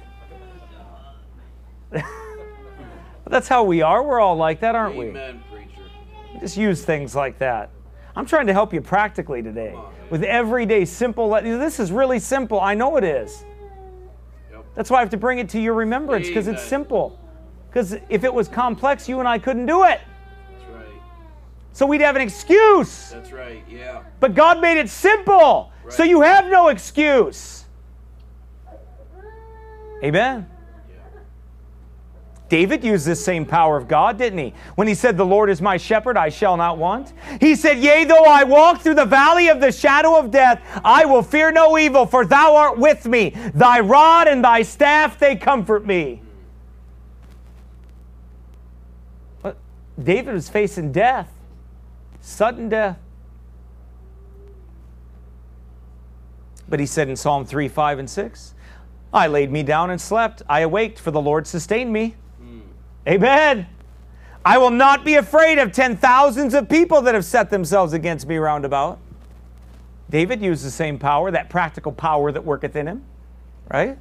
That's how we are. We're all like that, aren't we? Amen, preacher. We just use things like that. I'm trying to help you practically today with everyday simple. This is really simple. I know it is. Yep. That's why I have to bring it to your remembrance, because it's simple. Because if it was complex, you and I couldn't do it. That's right. So we'd have an excuse. That's right, yeah. But God made it simple, so you have no excuse. Amen. Yeah. David used this same power of God, didn't he? When he said, the Lord is my shepherd, I shall not want. He said, yea, though I walk through the valley of the shadow of death, I will fear no evil, for thou art with me. Thy rod and thy staff, they comfort me. But David was facing death, sudden death. But he said in Psalm 3, 5, and 6, I laid me down and slept. I awaked, for the Lord sustained me. Amen. I will not be afraid of 10,000s of people that have set themselves against me round about. David used the same power, that practical power that worketh in him. Right?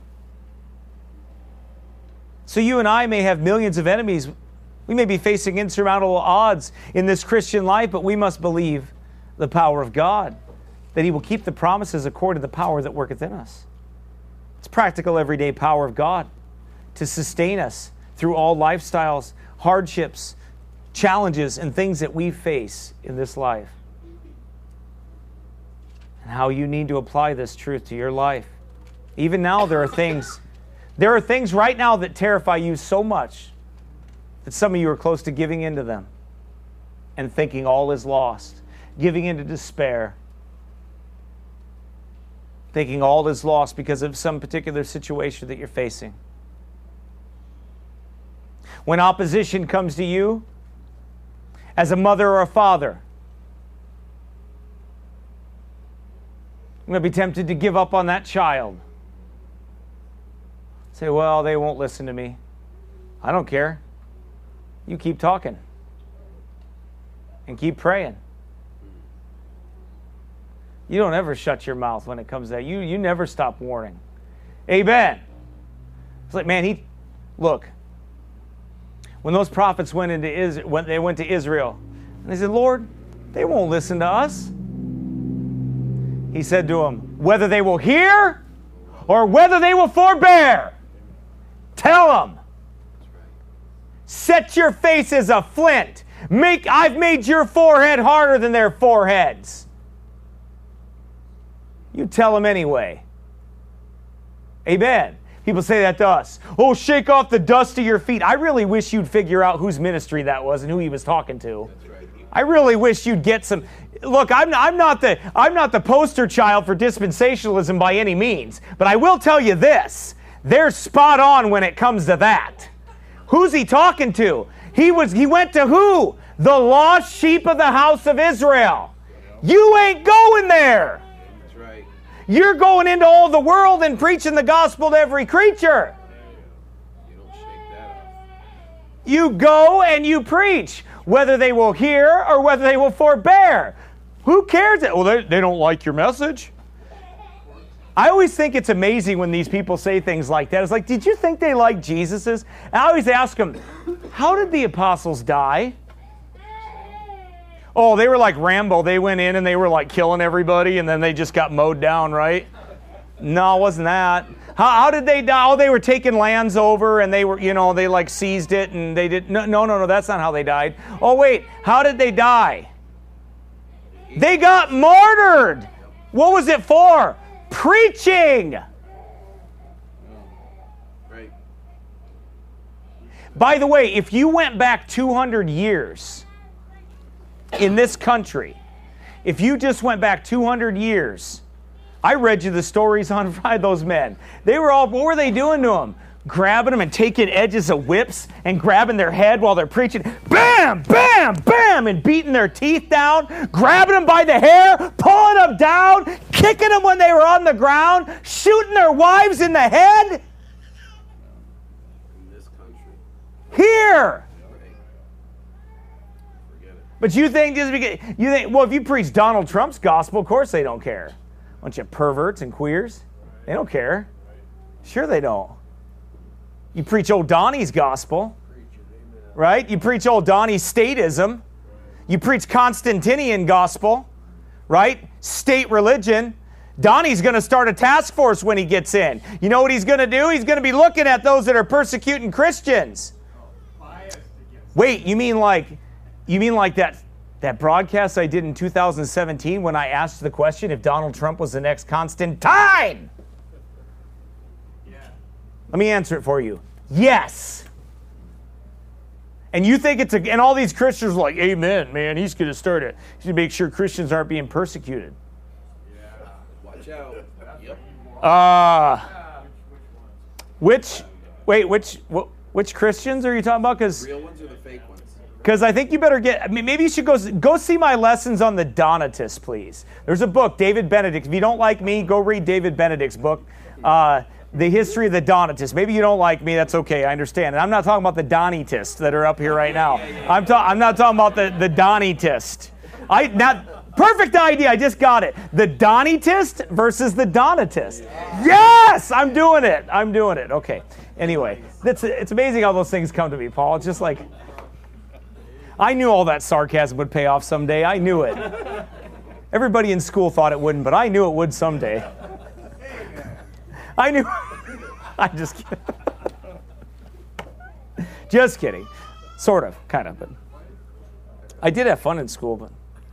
So you and I may have millions of enemies. We may be facing insurmountable odds in this Christian life, but we must believe the power of God, that He will keep the promises according to the power that worketh in us. It's practical, everyday power of God to sustain us through all lifestyles, hardships, challenges, and things that we face in this life. And how you need to apply this truth to your life. Even now, there are things right now that terrify you so much that some of you are close to giving into them and thinking all is lost, giving into despair, thinking all is lost because of some particular situation that you're facing. When opposition comes to you, as a mother or a father, I'm going to be tempted to give up on that child. Say, well, they won't listen to me. I don't care. You keep talking. And keep praying. You don't ever shut your mouth when it comes to that. You never stop warning. Amen. It's like, man, look. When those prophets went into Israel, when they went to Israel, and they said, Lord, they won't listen to us. He said to them, whether they will hear or whether they will forbear. Tell them. Set your face as a flint. I've made your forehead harder than their foreheads. You tell them anyway. Amen. People say that to us. Oh, shake off the dust of your feet. I really wish you'd figure out whose ministry that was and who he was talking to. That's right. I really wish you'd get some. Look, I'm not the poster child for dispensationalism by any means, but I will tell you this: they're spot on when it comes to that. Who's he talking to? He went to who? The lost sheep of the house of Israel. You ain't going there. That's right. You're going into all the world and preaching the gospel to every creature. You don't shake that off. You go and you preach, whether they will hear or whether they will forbear. Who cares? Well, they don't like your message. I always think it's amazing when these people say things like that. It's like, did you think they liked Jesus's? And I always ask them, how did the apostles die? Oh, they were like Rambo. They went in and they were like killing everybody and then they just got mowed down, right? No, it wasn't that. How did they die? Oh, they were taking lands over and they were, they like seized it and they did. No, that's not how they died. Oh, wait, how did they die? They got martyred. What was it for? Preaching. Right. By the way, if you went back 200 years in this country, if you just went back 200 years, I read you the stories on Friday, those men. What were they doing to them? Grabbing them and taking edges of whips and grabbing their head while they're preaching. Bam, bam, bam, and beating their teeth down, grabbing them by the hair, pulling them down, kicking them when they were on the ground, shooting their wives in the head. In this country. Here. Right. Forget it. But you think well, if you preach Donald Trump's gospel, of course they don't care. Bunch of perverts and queers. They don't care. Sure they don't. You preach old Donnie's gospel, right? You preach old Donnie's statism. You preach Constantinian gospel, right? State religion. Donnie's going to start a task force when he gets in. You know what he's going to do? He's going to be looking at those that are persecuting Christians. Wait, you mean like that broadcast I did in 2017 when I asked the question if Donald Trump was the next Constantine? Let me answer it for you. Yes. And you think and all these Christians are like, amen, man, he's going to start it. He's going to make sure Christians aren't being persecuted. Yeah. Watch out. Yep. Which Christians are you talking about? Real ones or the fake ones? Because I think you better maybe you should go see my lessons on the Donatists, please. There's a book, David Benedict. If you don't like me, go read David Benedict's book. The history of the Donatists. Maybe you don't like me. That's okay. I understand. And I'm not talking about the Donatists that are up here right now. I'm not talking about the Donatist. Perfect idea. I just got it. The Donatist versus the Donatist. Yes, I'm doing it. Okay. Anyway, it's amazing how those things come to me, Paul. It's just like I knew all that sarcasm would pay off someday. I knew it. Everybody in school thought it wouldn't, but I knew it would someday. I knew. I'm just kidding. Just kidding. Sort of, kind of, but I did have fun in school, but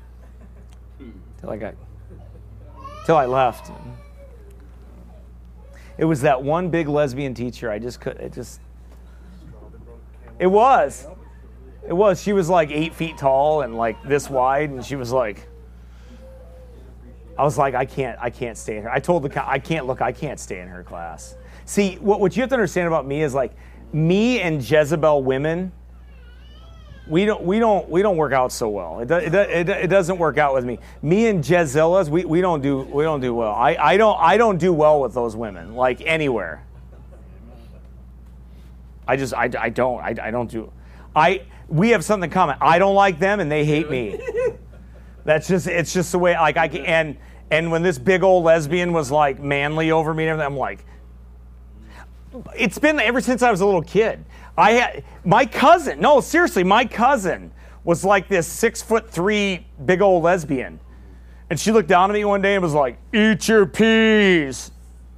till I left. It was that one big lesbian teacher. It was. She was like 8 feet tall and like this wide, and she was like. I was like, I can't stay in her. I told I can't stay in her class. See, what you have to understand about me is like, me and Jezebel women, we don't work out so well. It doesn't work out with me. Me and Jezillas, we don't do well. I don't do well with those women, like anywhere. We have something in common. I don't like them and they hate me. It's just the way, like, and when this big old lesbian was like manly over me and everything, I'm like, it's been ever since I was a little kid. My cousin was like this 6'3" big old lesbian. And she looked down at me one day and was like, eat your peas.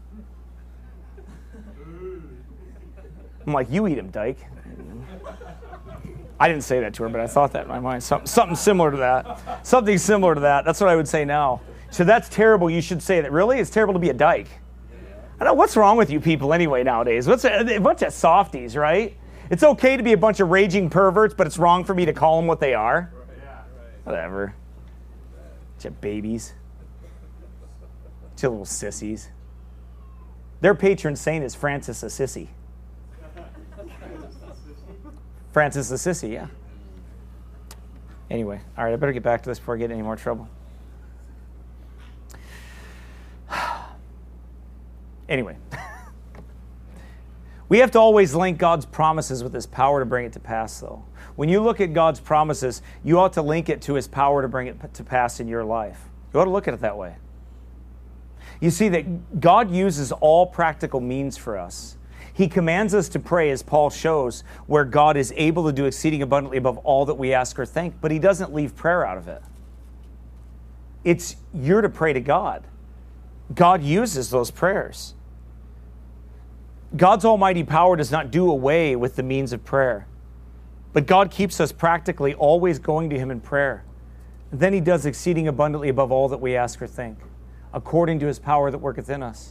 I'm like, you eat them, dyke. I didn't say that to her, but I thought that in my mind. Something similar to that. Something similar to that. That's what I would say now. So that's terrible. You should say that. Really? It's terrible to be a dyke. I know, what's wrong with you people anyway nowadays? What's a bunch of softies, right? It's okay to be a bunch of raging perverts, but it's wrong for me to call them what they are. Whatever. Bunch of babies. Bunch of little sissies. Their patron saint is Francis Assisi. Francis Assisi, yeah. Anyway, all right, I better get back to this before I get in any more trouble. Anyway, we have to always link God's promises with His power to bring it to pass, though. When you look at God's promises, you ought to link it to His power to bring it to pass in your life. You ought to look at it that way. You see that God uses all practical means for us. He commands us to pray, as Paul shows, where God is able to do exceeding abundantly above all that we ask or think, but He doesn't leave prayer out of it. You're to pray to God. God uses those prayers. God's almighty power does not do away with the means of prayer, but God keeps us practically always going to Him in prayer. And then He does exceeding abundantly above all that we ask or think, according to His power that worketh in us.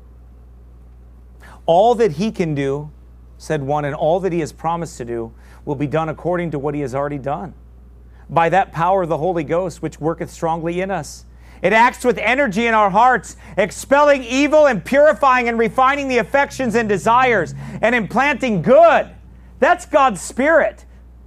All that He can do, said one, and all that He has promised to do will be done according to what He has already done. By that power of the Holy Ghost, which worketh strongly in us. It acts with energy in our hearts, expelling evil and purifying and refining the affections and desires and implanting good. That's God's Spirit.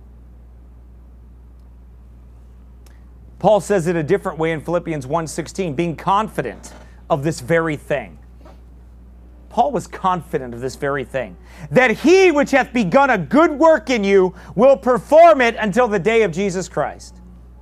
Paul says it a different way in Philippians 1:16, being confident of this very thing. Paul was confident of this very thing, that He which hath begun a good work in you will perform it until the day of Jesus Christ.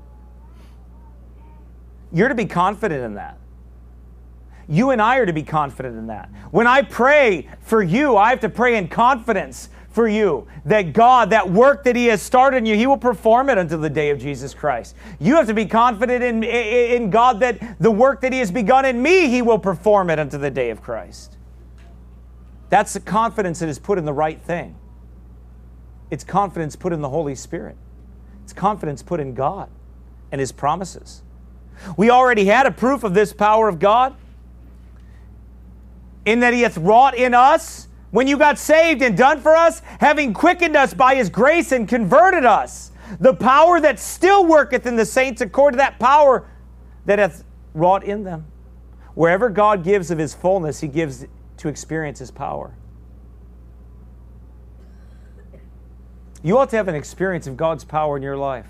You're to be confident in that. You and I are to be confident in that. When I pray for you, I have to pray in confidence for you, that God, that work that He has started in you, He will perform it until the day of Jesus Christ. You have to be confident in God that the work that He has begun in me, He will perform it until the day of Christ. That's the confidence that is put in the right thing. It's confidence put in the Holy Spirit. It's confidence put in God and His promises. We already had a proof of this power of God in that He hath wrought in us when you got saved and done for us, having quickened us by His grace and converted us. The power that still worketh in the saints according to that power that hath wrought in them. Wherever God gives of His fullness, He gives to experience His power. You ought to have an experience of God's power in your life,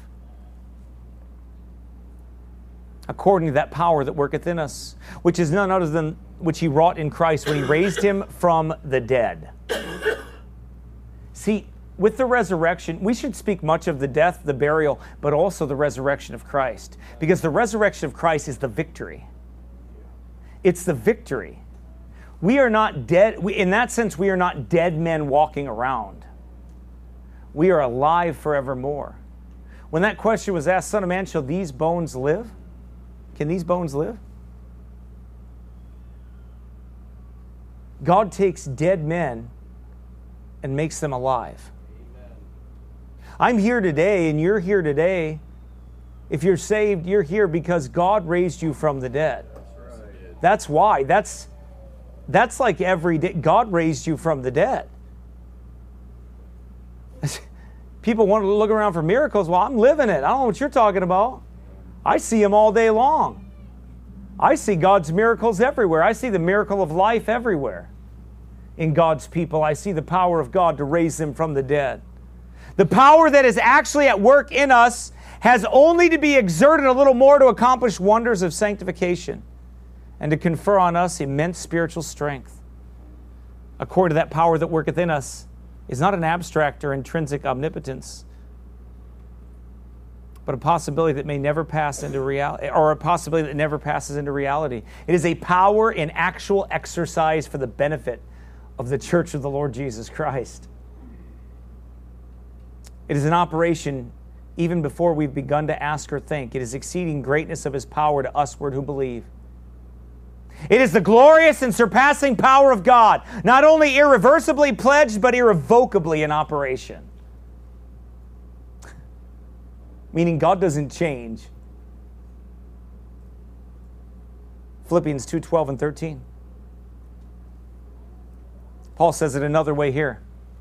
according to that power that worketh in us, which is none other than which He wrought in Christ when He raised Him from the dead. See, with the resurrection, we should speak much of the death, the burial, but also the resurrection of Christ, because the resurrection of Christ is the victory. It's the victory. We are not dead. In that sense, we are not dead men walking around. We are alive forevermore. When that question was asked, Son of Man, shall these bones live? Can these bones live? God takes dead men and makes them alive. Amen. I'm here today and you're here today. If you're saved, you're here because God raised you from the dead. That's right. That's why. That's like every day. God raised you from the dead. People want to look around for miracles. Well, I'm living it. I don't know what you're talking about. I see them all day long. I see God's miracles everywhere. I see the miracle of life everywhere. In God's people, I see the power of God to raise them from the dead. The power that is actually at work in us has only to be exerted a little more to accomplish wonders of sanctification and to confer on us immense spiritual strength. According to that power that worketh in us is not an abstract or intrinsic omnipotence, but a possibility that may never pass into reality, or a possibility that never passes into reality. It is a power in actual exercise for the benefit of the church of the Lord Jesus Christ. It is an operation even before we've begun to ask or think. It is exceeding greatness of His power to usward who believe. It is the glorious and surpassing power of God, not only irreversibly pledged, but irrevocably in operation. Meaning God doesn't change. Philippians 2:12 and 13. Paul says it another way here.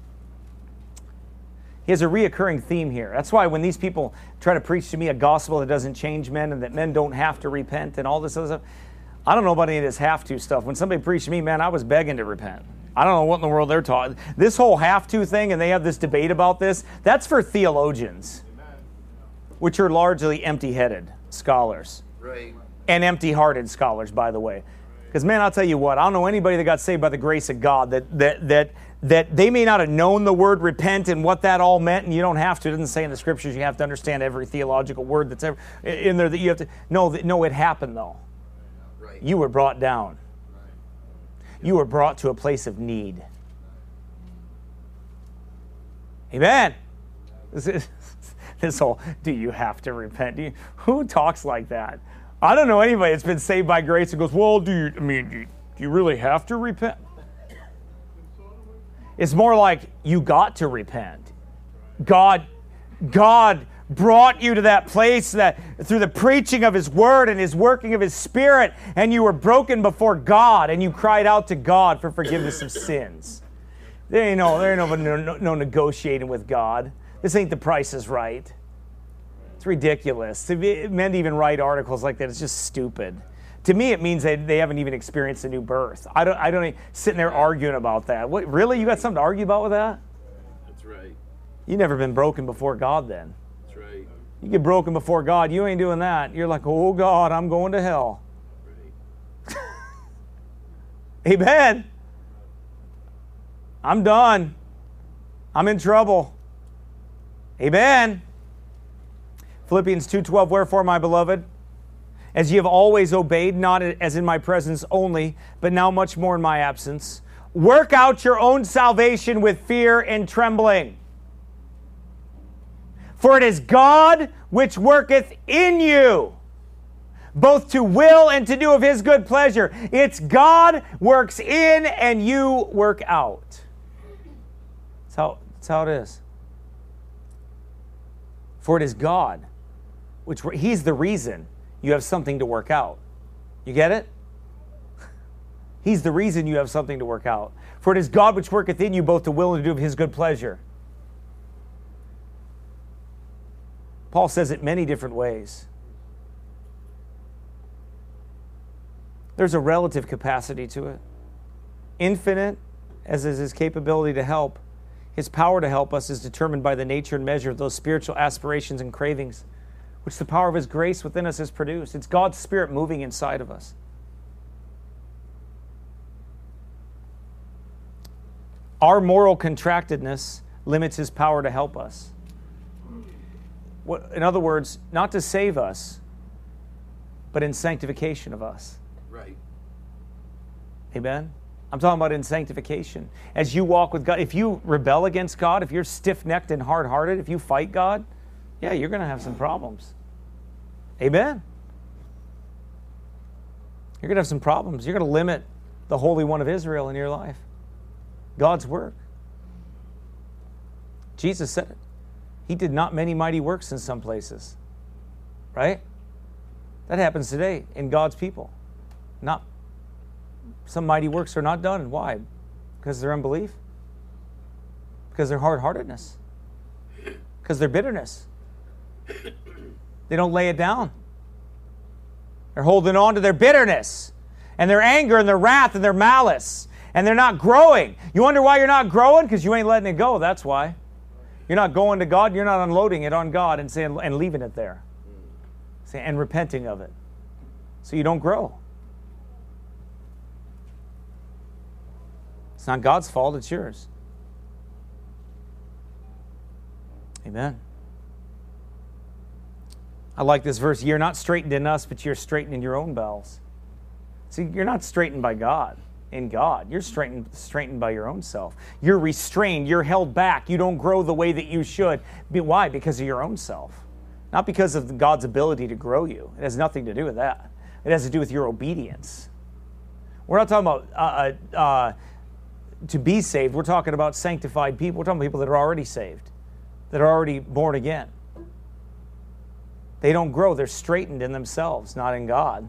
He has a reoccurring theme here. That's why when these people try to preach to me a gospel that doesn't change men and that men don't have to repent and all this other stuff, I don't know about any of this have to stuff. When somebody preached to me, man, I was begging to repent. I don't know what in the world they're talking. This whole have to thing, and they have this debate about this, that's for theologians, which are largely empty-headed scholars. Right. And empty-hearted scholars, by the way. Because, man, I'll tell you what, I don't know anybody that got saved by the grace of God that they may not have known the word repent and what that all meant, and you don't have to. It doesn't say in the Scriptures you have to understand every theological word that's ever in there that you have to. No, it happened, though. Right. You were brought down. You were brought to a place of need. Amen. This whole, do you have to repent? Who talks like that? I don't know anybody that's been saved by grace and goes, well, do you really have to repent? It's more like you got to repent. God brought you to that place that through the preaching of His Word and His working of His Spirit, and you were broken before God, and you cried out to God for forgiveness of sins. There ain't no negotiating with God. This ain't The Price is Right. It's ridiculous. Men to even write articles like that, it's just stupid. To me, it means they haven't even experienced a new birth. I don't sitting there arguing about that. What, really? You got something to argue about with that? That's right. You've never been broken before God then. That's right. You get broken before God, you ain't doing that. You're like, oh God, I'm going to hell. Right. Amen. I'm done. I'm in trouble. Amen. Philippians 2:12, wherefore, my beloved, as ye have always obeyed, not as in my presence only, but now much more in my absence, work out your own salvation with fear and trembling. For it is God which worketh in you, both to will and to do of His good pleasure. It's God works in and you work out. That's how it is. For it is God, which He's the reason you have something to work out. You get it? He's the reason you have something to work out. For it is God which worketh in you both to will and to do of His good pleasure. Paul says it many different ways. There's a relative capacity to it. Infinite, as is His capability to help, His power to help us is determined by the nature and measure of those spiritual aspirations and cravings, which the power of His grace within us has produced. It's God's Spirit moving inside of us. Our moral contractedness limits His power to help us. In other words, not to save us, but in sanctification of us. Right. Amen? I'm talking about in sanctification. As you walk with God, if you rebel against God, if you're stiff-necked and hard-hearted, if you fight God, yeah, you're going to have some problems. Amen? You're going to have some problems. You're going to limit the Holy One of Israel in your life. God's work. Jesus said it. He did not many mighty works in some places. Right? That happens today in God's people. Some mighty works are not done. Why? Because of their unbelief? Because of their hard-heartedness? Because of their bitterness? They don't lay it down. They're holding on to their bitterness and their anger and their wrath and their malice. And they're not growing. You wonder why you're not growing? Because you ain't letting it go. That's why. You're not going to God. You're not unloading it on God and leaving it there. And repenting of it. So you don't grow. It's not God's fault. It's yours. Amen. I like this verse. You're not straightened in us, but you're straightened in your own bowels. See, you're not straightened by God. In God. You're straightened by your own self. You're restrained. You're held back. You don't grow the way that you should. Why? Because of your own self. Not because of God's ability to grow you. It has nothing to do with that. It has to do with your obedience. We're not talking about to be saved. We're talking about sanctified people. We're talking about people that are already saved, that are already born again. They don't grow. They're straightened in themselves, not in God.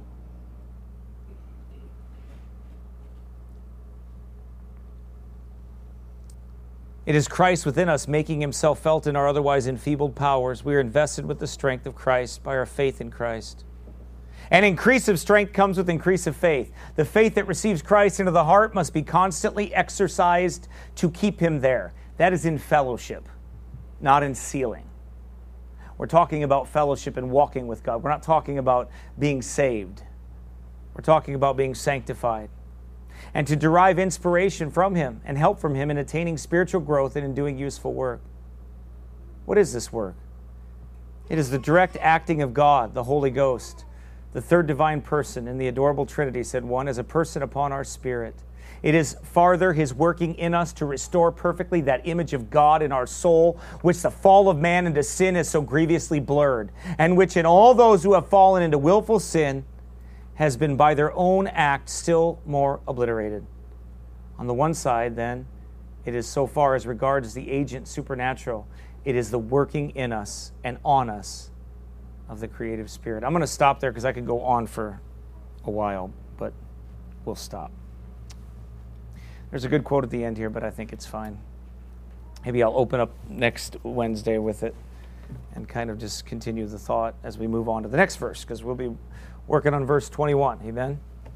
It is Christ within us, making himself felt in our otherwise enfeebled powers. We are invested with the strength of Christ by our faith in Christ. An increase of strength comes with increase of faith. The faith that receives Christ into the heart must be constantly exercised to keep him there. That is in fellowship, not in sealing. We're talking about fellowship and walking with God. We're not talking about being saved. We're talking about being sanctified. And to derive inspiration from him and help from him in attaining spiritual growth and in doing useful work. What is this work? It is the direct acting of God, the Holy Ghost, the third divine person in the adorable Trinity, said one, as a person upon our spirit. It is farther his working in us to restore perfectly that image of God in our soul, which the fall of man into sin has so grievously blurred, and which in all those who have fallen into willful sin has been by their own act still more obliterated. On the one side, then, it is so far as regards the agent supernatural, it is the working in us and on us of the creative spirit. I'm going to stop there because I could go on for a while, but we'll stop. There's a good quote at the end here, but I think it's fine. Maybe I'll open up next Wednesday with it and kind of just continue the thought as we move on to the next verse, because we'll be working on verse 21. Amen?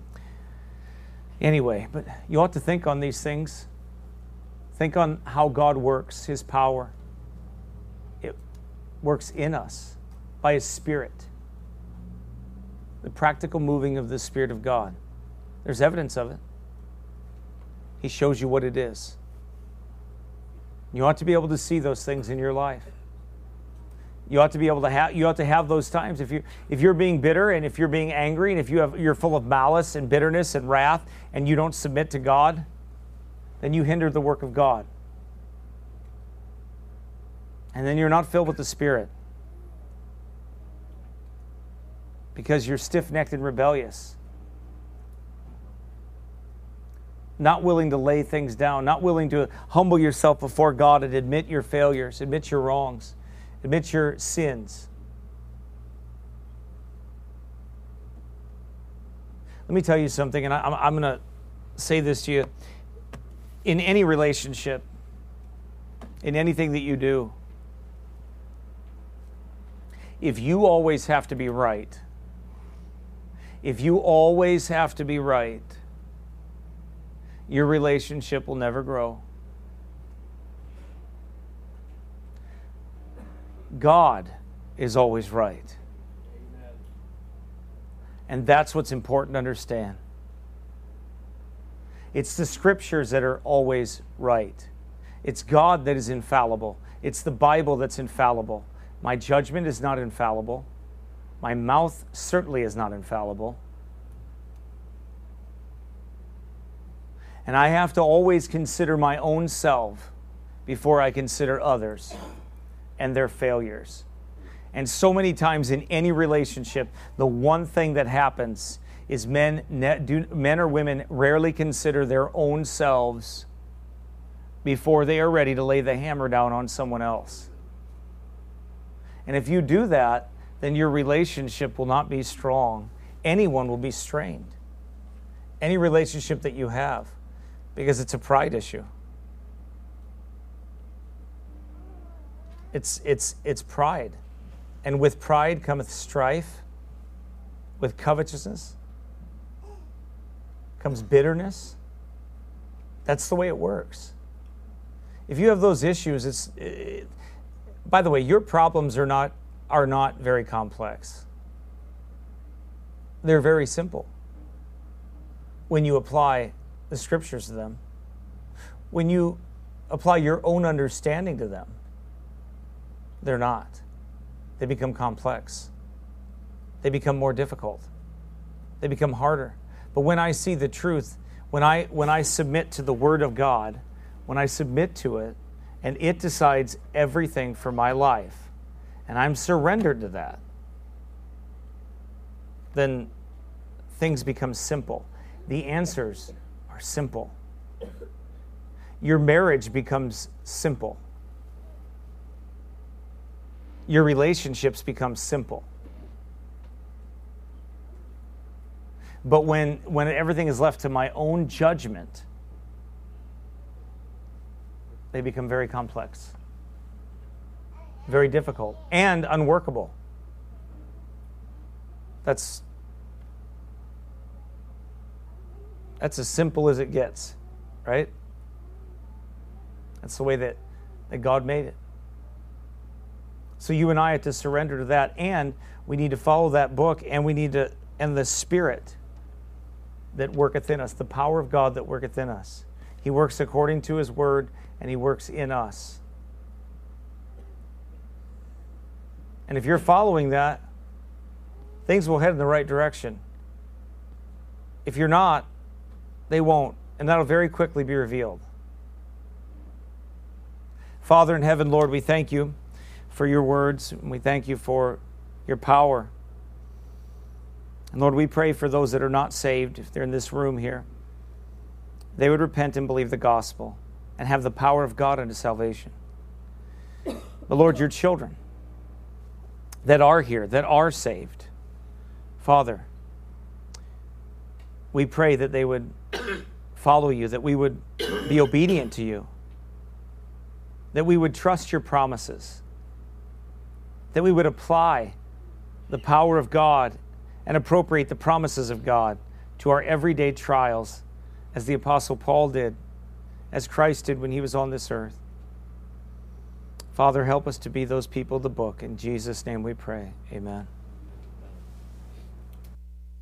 Anyway, but you ought to think on these things. Think on how God works, his power. It works in us by his Spirit. The practical moving of the Spirit of God. There's evidence of it. He shows you what it is. You ought to be able to see those things in your life. You ought to be able to have those times. If you're being bitter and if you're being angry and if you're full of malice and bitterness and wrath and you don't submit to God, then you hinder the work of God. And then you're not filled with the Spirit. Because you're stiff-necked and rebellious. Not willing to lay things down, not willing to humble yourself before God and admit your failures, admit your wrongs, admit your sins. Let me tell you something, and I'm going to say this to you. In any relationship, in anything that you do, if you always have to be right, your relationship will never grow. God is always right. Amen. And that's what's important to understand. It's the Scriptures that are always right. It's God that is infallible. It's the Bible that's infallible. My judgment is not infallible. My mouth certainly is not infallible. And I have to always consider my own self before I consider others and their failures. And so many times in any relationship, the one thing that happens is men or women rarely consider their own selves before they are ready to lay the hammer down on someone else. And if you do that, then your relationship will not be strong. Anyone will be strained. Any relationship that you have. Because it's a pride issue. It's pride. And with pride cometh strife. With covetousness comes bitterness. That's the way it works. If you have those issues, by the way, your problems are not very complex. They're very simple when you apply the Scriptures to them. When you apply your own understanding to them, they're not. They become complex. They become more difficult. They become harder. But when I see the truth, when I submit to the Word of God, when I submit to it, and it decides everything for my life, and I'm surrendered to that, then things become simple. The answers are simple. Your marriage becomes simple. Your relationships become simple. But when everything is left to my own judgment, they become very complex, very difficult, and unworkable. That's as simple as it gets, right? That's the way that God made it. So you and I have to surrender to that, and we need to follow that book, and we need to, and the Spirit that worketh in us, the power of God that worketh in us. He works according to His word, and He works in us. And if you're following that, things will head in the right direction. If you're not, they won't, and that'll very quickly be revealed. Father in heaven, Lord, we thank You for Your words, and we thank You for Your power. And Lord, we pray for those that are not saved, if they're in this room here, they would repent and believe the gospel and have the power of God unto salvation. But Lord, Your children that are here, that are saved, Father, we pray that they would follow You, that we would be obedient to You, that we would trust Your promises, that we would apply the power of God and appropriate the promises of God to our everyday trials, as the Apostle Paul did, as Christ did when He was on this earth. Father, help us to be those people of the book. In Jesus' name we pray. Amen.